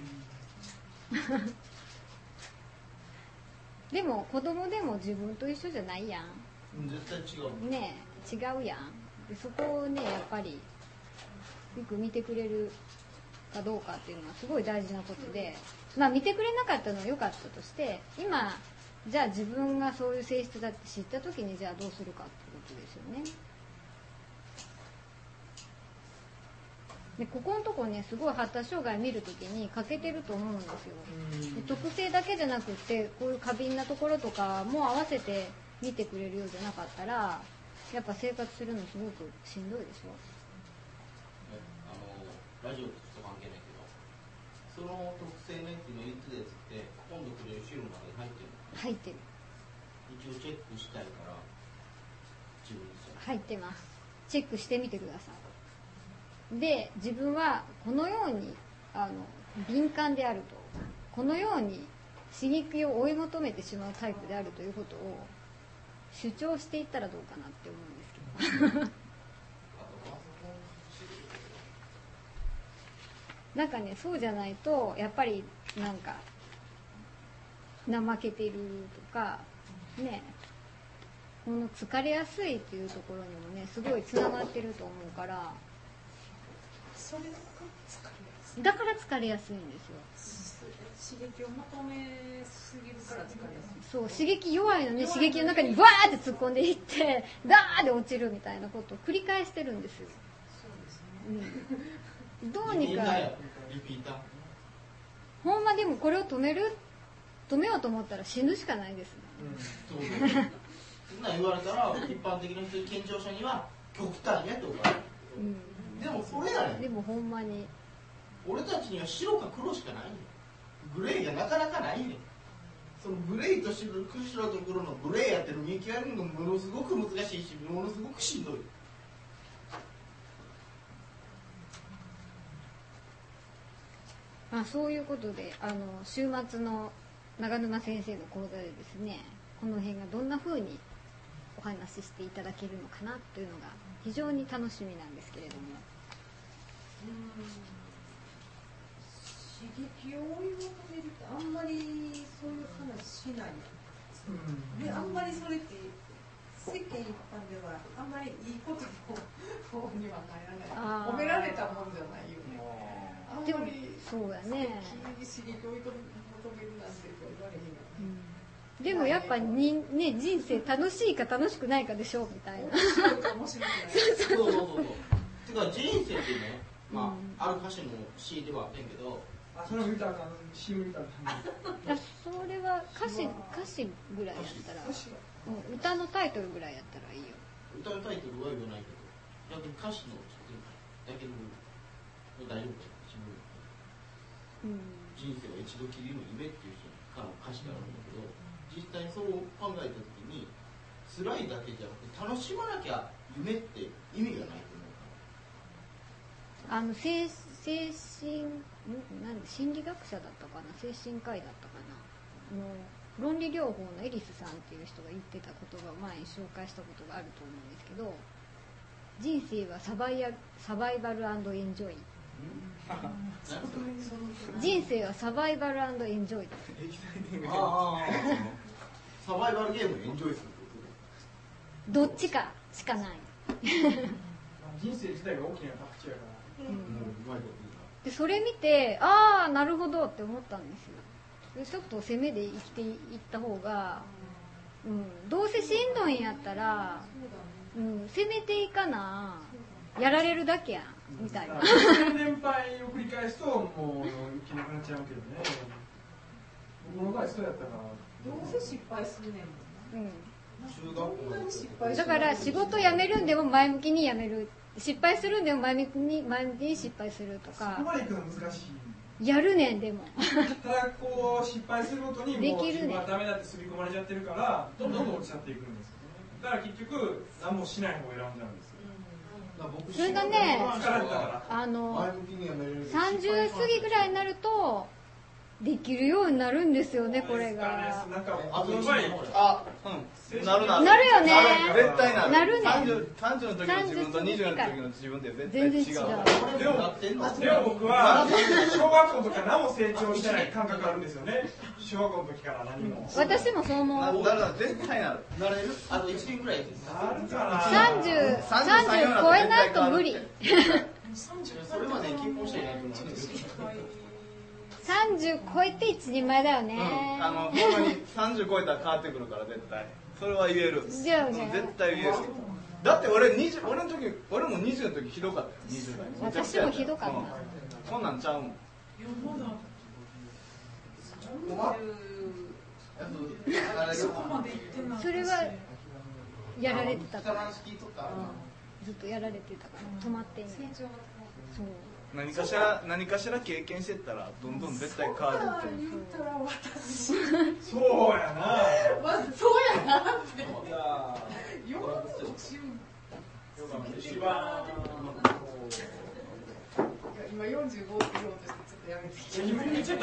でも子供でも自分と一緒じゃないやん。 絶対違う。 ね違うやん。でそこをねやっぱりよく見てくれるかどうかっていうのはすごい大事なことで、まあ見てくれなかったのは良かったとして、今じゃあ自分がそういう性質だって知った時にじゃあどうするかってことですよね。でここのとこね、すごい発達障害見るときに欠けてると思うんですよ。で特性だけじゃなくってこういう過敏なところとかも合わせて見てくれるようじゃなかったらやっぱ生活するのすごくしんどいでしょ。 あのラジオとちょっと関係ないけど、その特性のやつ今言ってたやつって今度くれる資料の中に入ってるの？ 入ってる。 一応チェックしたいから自分で入ってます。チェックしてみてください。で自分はこのようにあの敏感であると、このように刺激を追い求めてしまうタイプであるということを主張していったらどうかなって思うんですけどなんかね、そうじゃないとやっぱりなんか怠けてるとかね、この疲れやすいっていうところにもねすごいつながってると思うから、 それが疲れやすい。 だから疲れやすいんですよ。 刺激を求めすぎるから疲れやすい。 そう、刺激弱いのね、刺激の中にバーって突っ込んでいってダーで落ちるみたいなことを繰り返してるんですよ。 そうですね、 うん、どうにかリピーターほんまでもこれを止める止めようと思ったら死ぬしかないですね、 うん、そうですそんなん言われたら一般的な人健常者には極端やって分かる、うん、でもそれやねん。 でもほんまに俺たちには白か黒しかないねん。グレーがなかなかないねん。そのグレーと白と黒のグレーやってる見極めるのものすごく難しいし、ものすごくしんどい。 まあ、そういうことであの週末の長沼先生の講座でですね、この辺がどんな風にお話ししていただけるのかなというのが非常に楽しみなんですけれども。 うん、刺激を追い求めるってあんまりそういう話しない、うん、であんまりそれって世間一般ではあんまりいいことの方にはならない、褒められたもんじゃないよね。あんまりそうだね、 刺激を追い求めるなんて言われへんよね、 うん、でもやっぱに、ね、人生楽しいか楽しくないかでしょみたいな。面白いか面白くないそうそうそうそうてか人生ってね、まあ、うん、ある歌詞の詩ではあってんけど、 あ、それを見たら詩を見たらそれは歌詞歌詞ぐらいやったら、うん、歌のタイトルぐらいやったらいいよ。 歌のタイトルは言わないけど、逆に歌詞のだけの大丈夫かな、うん、人生は一度きりの夢っていうからの歌詞があるんだけど、実際にそう考えた時に辛いだけじゃなくて楽しまなきゃ夢って意味がないと思うから。あの精精神なんで心理学者だったかな、精神科医だったかなの論理療法のエリスさんっていう人が言ってた言葉を前に紹介したことがあると思うんですけど、人生はサバイアサバイバル&エンジョイ、人生はサバイバル&エンジョイです。 あサバイバルゲームをエンジョイするどっちかしかない人生自体が大きな格差やから、うん、 でそれ見てああなるほどって思ったんですよ。でちょっと攻めで生きていった方が、うん、どうせしんどいんやったら、うん、攻めていかなやられるだけやみたいな。 連敗を繰り返すともう生きなくなっちゃうけどね。僕の場合そうやったからどうせ失敗するねんもん、 うん、だから仕事辞めるんでも前向きに辞める、失敗するんでも前向きに前向きに失敗するとか。 そこまで行くの難しい。 やるねんでも。 ただこう失敗するごとにもう自分はダメだって刷り込まれちゃってるからどんどんどん落ちちゃっていくんですよね。だから結局何もしない方を選んじゃうんですよ。 それがね、あのさんじゅう過ぎぐらいになるとできるようになるんですよね、これが。 なんかあ、うん、なるなる。 なるよね。 絶対なる。 なるね。 さんじゅう、さんじゅうの時の自分とにじゅうの時の自分って絶対違う。 全然違う。 でも、でも僕は小学校とか何も成長してない感覚あるんですよね。小学校の時から何も。 私もそう思う。 なるなる、絶対なる。 なれる？あといちねんぐらいです。 なるかな。 さんじゅう、さんじゅう超えないと無理。 それはね結婚したいなと思うんですよ。 さんじゅう超えて一人前だよね、 うん、あのほんまにさんじゅう超えたら変わってくるから絶対それは言える。 じゃあね、 絶対言える。だって俺にじゅう俺の時俺もにじゅうの時ひどかったよ。にじゅう代私もひどかった、うん、 そんなんちゃうもん。 それはやられてたから、ずっとやられてたから止まってんね。そう何かしら何かしら経験してったらどんどん絶対変わるって。 そうやな。 まずそうやなって。 いや一番今よんじゅうごって言おうとしてちょっとやめて。 今言っちゃった。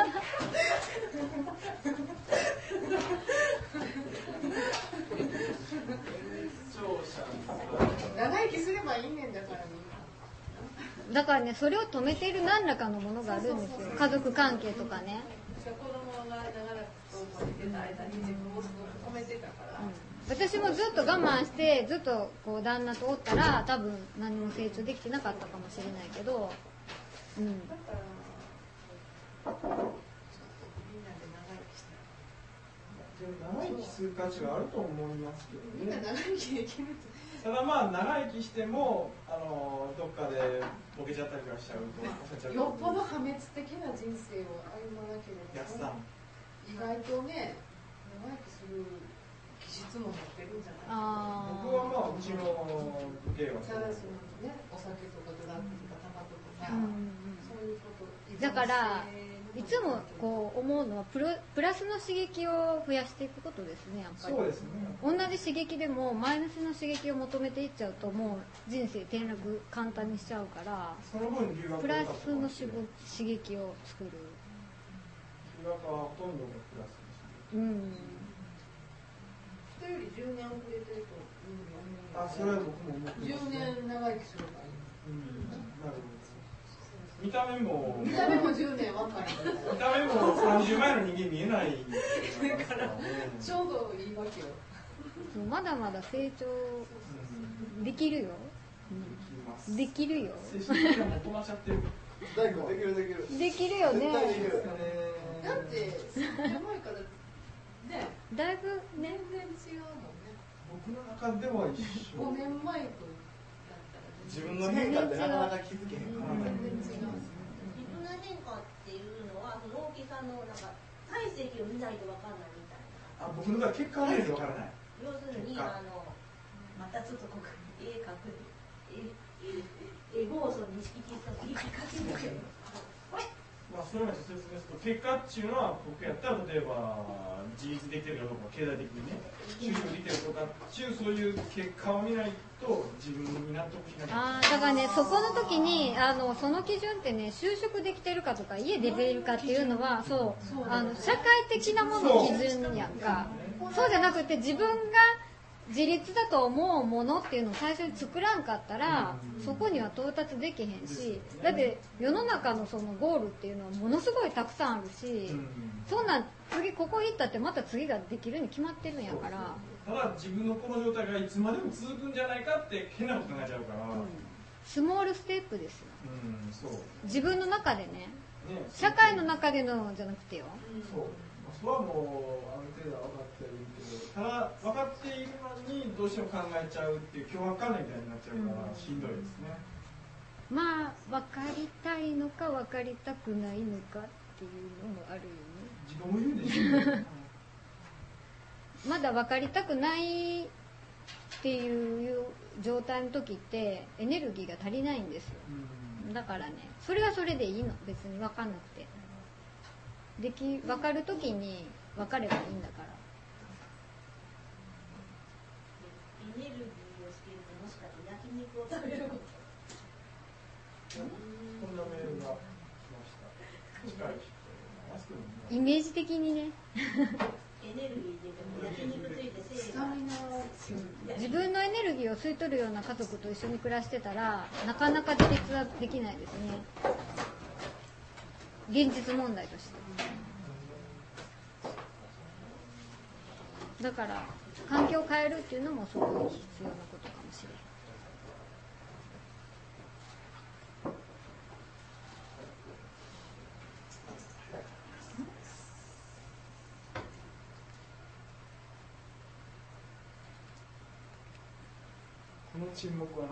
長生きすればいいねんだからみんな。 だからね、それを止めている何らかのものがあるんですよ。家族関係とかね。 子供が長らく生まれてた間に自分をすごく止めてたから、うん、 私もずっと我慢してずっとこう旦那とおったら多分何も成長できてなかったかもしれないけど、うん、だからみんなで長生きしたい。長生きする価値はあると思いますけどね。 みんな長生きできると。 ただまあ長生きしてもあのどっかでボケちゃったりとかしちゃうとよっぽど破滅的な人生を歩まなければ意外とね長生きする気質も持ってるんじゃないかな。 僕はまあうちの家はそうですね。お酒とかドラッグとかタバコとか、うん、そういうことだからいつもこう思うのはプロプラスの刺激を増やしていくことですね。やっぱりそうですね。 同じ刺激でもマイナスの刺激を求めていっちゃうともう人生転落簡単にしちゃうからその分留学プラスの刺激を作る。 留学はほとんどがプラスですね。うん人よりじゅうねん遅れてるというふうに思う。 あ、それは僕も思ってます、ね、 じゅうねん長生きすればいい。 うん、なるほど。見た目も見た目もじゅうねん若い。 見た目もさんじゅうまえの人間見えない。 だからちょうどいいわけよ。 まだまだ成長できるよ。うん、できるよ。 精神的にも大人しちゃってる。 大悟できるできる。 できるよね。 だってさんねんまえからね。 だいぶ全然違うもんね。 僕の中では一緒。 ごねんまえと。 自分の変化ってなかなか気づけへんからね。 自分の変化っていうのは、その大木さんのなんか体積を見ないとわからないみたいな。 あ、僕のが結果を見ないとわからない。 要するにあのまたちょっとここに絵描く絵絵ゴーソンに色紙と絵描きますけど。 まあそれまで説明すると結果っていうのは僕やったら例えば自立できてるかどうか経済的にね就職できてるとかっていうそういう結果を見ないと自分に納得しない。 ああだからねそこの時にあのその基準ってね就職できてるかとか家出てるかっていうのはそうあの社会的なもの基準やんかそうじゃなくて自分が自立だと思うものっていうのを最初に作らんかったらそこには到達できへんしだって世の中のそのゴールっていうのはものすごいたくさんあるしそんなん次ここ行ったってまた次ができるに決まってるんやからただ自分のこの状態がいつまでも続くんじゃないかって変なこと考えちゃうから、うん、 スモールステップですよ、 うん、そう自分の中で ね, ね社会の中でのじゃなくてよ、 うん、そうそれはもうある程度は分かってるけどただ分かっているのにどうしても考えちゃうっていう脅迫観念みたいになっちゃうから、うん、しんどいですねまあ分かりたいのか分かりたくないのかっていうのもあるよね自分も言うんでしょうねまだ分かりたくないっていう状態の時ってエネルギーが足りないんですよ、うん、だからねそれはそれでいいの別に分かんなくてでき分かる時に分かればいいんだからエネルギーをつけるともしかして焼肉を食べることこんなメールが来ました近いイメージ的にねエネルギーで焼肉ついてせいが自分のエネルギーを吸い取るような家族と一緒に暮らしてたらなかなか自立はできないですね現実問題としてだから環境を変えるっていうのもすごい必要なことかもしれないの沈黙は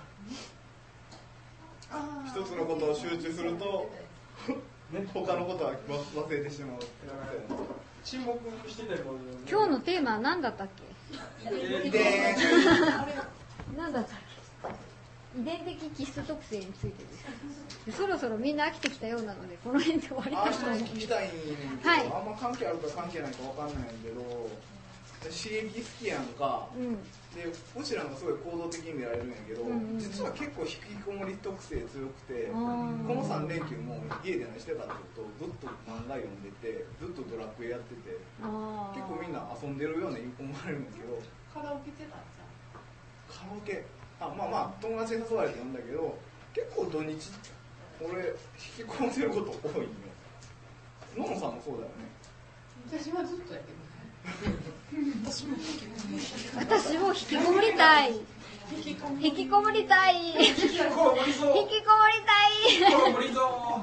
何だ。 一つのことを集中すると、ね、他のことは忘れてしまう。 沈黙してたりも。 今日のテーマは何だったっけ？ 遺伝。 何だったっけ？遺伝的気質特性についてです。そろそろみんな飽きてきたようなので、この辺で終わりたいと思います。 聞きたいんけど、はい、あんま関係あるか関係ないかわかんないけど、刺激好きやんか、うん、でうちらもすごい行動的に見られるんやけど、うんうん、実は結構引きこもり特性強くて、このさん連休も家で何してたってことずっと漫画読んでて、ずっとドラクエやってて、結構みんな遊んでるように思われるんだけど、 カラオケってたんじゃん。 カラオケあまあまあ友達に誘われて読んだけど、結構土日俺引きこもってること多いんよ。ののさんもそうだよね。 私はずっとやってる。 私も引きこもりたい。引きこもりたい。引きこもりそう。引きこもりたい。引きこもりそう。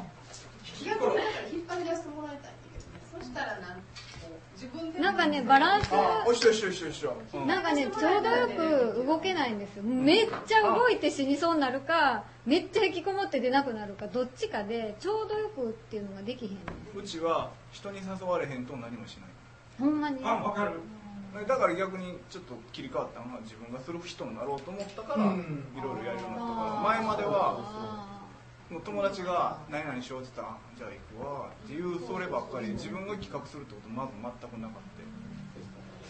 引っ張り出してもらいたいんだけどね。そしたらなん自分でなんかねバランスなんかねちょうどよく動けないんですよ。めっちゃ動いて死にそうになるか、めっちゃ引きこもって出なくなるか、どっちかでちょうどよくっていうのができへんね。 うちは人に誘われへんと何もしない。 ほんまに。 あ、わかる。 だから逆にちょっと切り替わったのは自分がする人になろうと思ったから、いろいろやるようになったから、前までは友達が何々しようって言ったら、じゃあ行くわっていうそればっかり、自分が企画するってことまず全くなかった。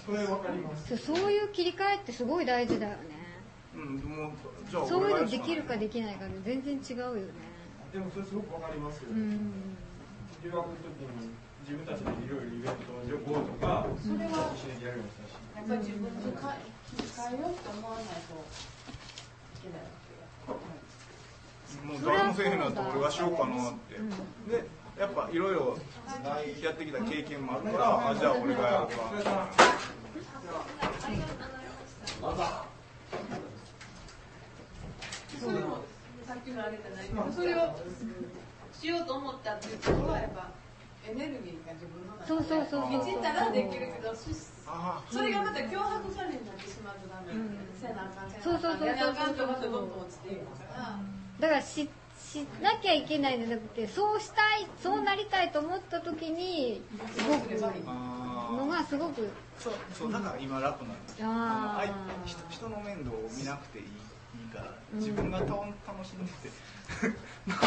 それわかります。 そういう切り替えってすごい大事だよね。 うん、もうじゃあそういうのできるかできないかで全然違うよね。 でもそれすごくわかりますよ。うん、留学の時に自分たちでいろいろイベントと旅行とか、それは一緒にやるようにしたし。 やっぱり自分で切り替えようと思わないといけないわけよ。 もう誰もせえへんなったら俺がしようかなって、うん、でやっぱいろいろやってきた経験もあるから、あじゃあ俺がやるか。 それもさっきのあれじゃないけど、それをしようと思ったっていうところはやっぱエネルギーが自分の中で満ちたらできるけど、それがまた脅迫されになってしまうとダメで、せなあかんせなあかんやなあかんとまたどんどん落ちていくから。 だからししなきゃいけないんじゃなくて、そうしたい、そうなりたいと思った時に動くのがすごくそうそうだから今楽なんです。ああ人, 人の面倒を見なくていいいいから自分が楽しんでて、うん、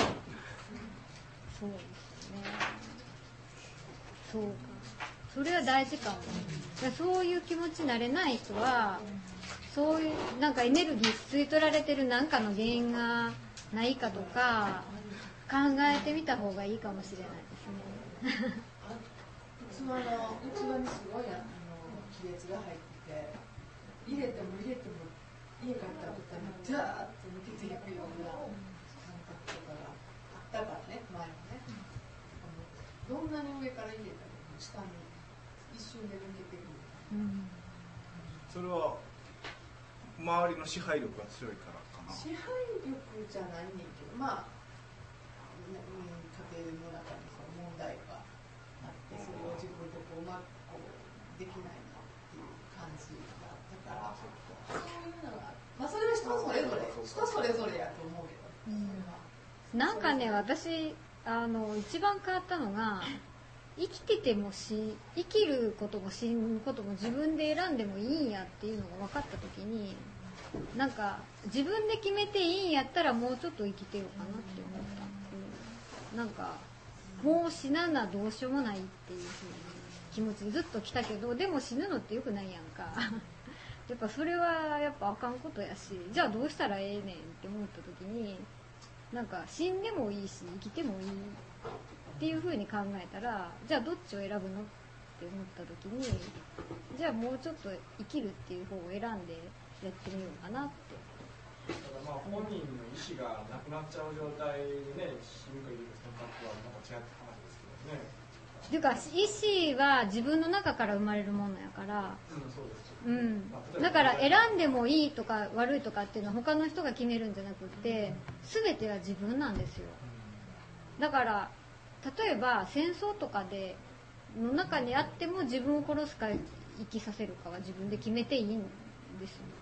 そうですね。そうか。それは大事かも。そういう気持ちになれない人は、そういうなんかエネルギー吸い取られてる何かの原因がないかとか考えてみた方がいいかもしれないですね。 器の器にすごいあの亀裂が入ってて、入れても入れても家帰った途端にザーッと抜けていくような感覚とかがあったからね、前はね。どんなに上から入れたら下に一瞬で抜けていく。うん、 それは周りの支配力が強いからかな。 支配力じゃないねんけど、まあ、うん、家庭の中にその問題があって、それを自分でこううまくこうできないなっていう感じがあったから、そういうのが、まあそれは人それぞれ、人それぞれやと思うけど、うん、 なんかね、私あの一番変わったのが、生きててもし生きることも死ぬことも自分で選んでもいいんやっていうのが分かった時に、なんか自分で決めていいんやったらもうちょっと生きてようかなって思った、うん、なんかもう死ななどうしようもないっていう風な気持ちでずっと来たけど、でも死ぬのってよくないやんかやっぱそれはやっぱあかんことやし、じゃあどうしたらええねんって思った時に、なんか死んでもいいし生きてもいいっていう風に考えたら、じゃあどっちを選ぶのって思った時に、じゃあもうちょっと生きるっていう方を選んでやってみようかなって。 だからまあ本人の意思がなくなっちゃう状態でね、死ぬという選択はまた違った話ですけどね。 っていうか意思は自分の中から生まれるものやから、 うん、そうです。 うん、だから選んでもいいとか悪いとかっていうのは他の人が決めるんじゃなくって全ては自分なんですよ。だから例えば戦争とかでの中にあっても自分を殺すか生きさせるかは自分で決めていいんですよ。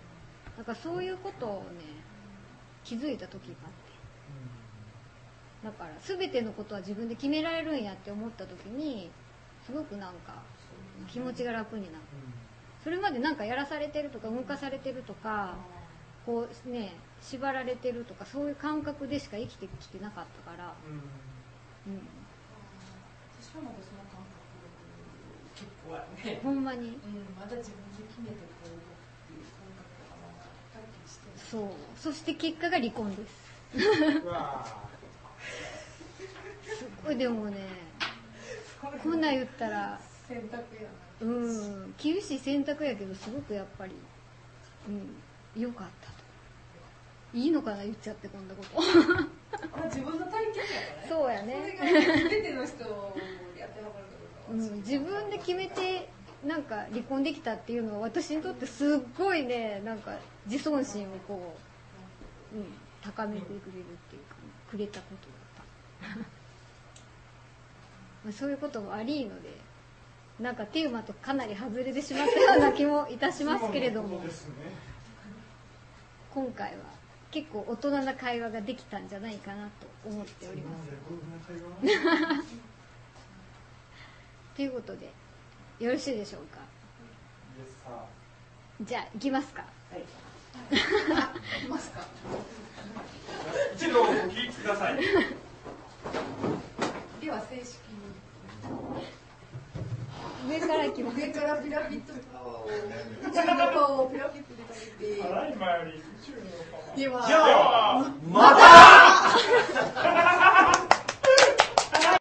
だからそういうことをね気づいた時があって、だから全てのことは自分で決められるんやって思った時にすごくなんか気持ちが楽になる。それまでなんかやらされてるとか動かされてるとかこうね縛られてるとかそういう感覚でしか生きてきてなかったから、うんうん、 私はまだその感覚結構あるね。 ほんまに、 うん、まだ自分で決めてこう動くっていう感覚とかまだはっきりしてる。 そうそして結果が離婚ですすごいでもねこんなん言ったら選択やな、 うん厳しい選択やけどすごくやっぱり、うん、良かったと。いいのかな言っちゃってこんなことまあ自分の体験やからね。 そうやねそれが全ての人をやってわかるかどうかは、 うん、自分で決めてなんか離婚できたっていうのは私にとってすっごいねなんか自尊心をこう、うん、高めてくれるっていうか、ね、くれたことだったまあそういうこともありのでなんかテーマとかなり外れてしまったような気もいたしますけれども、今回は結構大人な会話ができたんじゃないかなと思っておりますということでよろしいでしょうか。じゃあ行きますか。はい行きますか。 一度お聞きくださいでは正式に上から行きます。 上からピラミッドパワーを宇宙のパワーをピラミッドでかけてただいまより宇宙のパワーではじゃあまた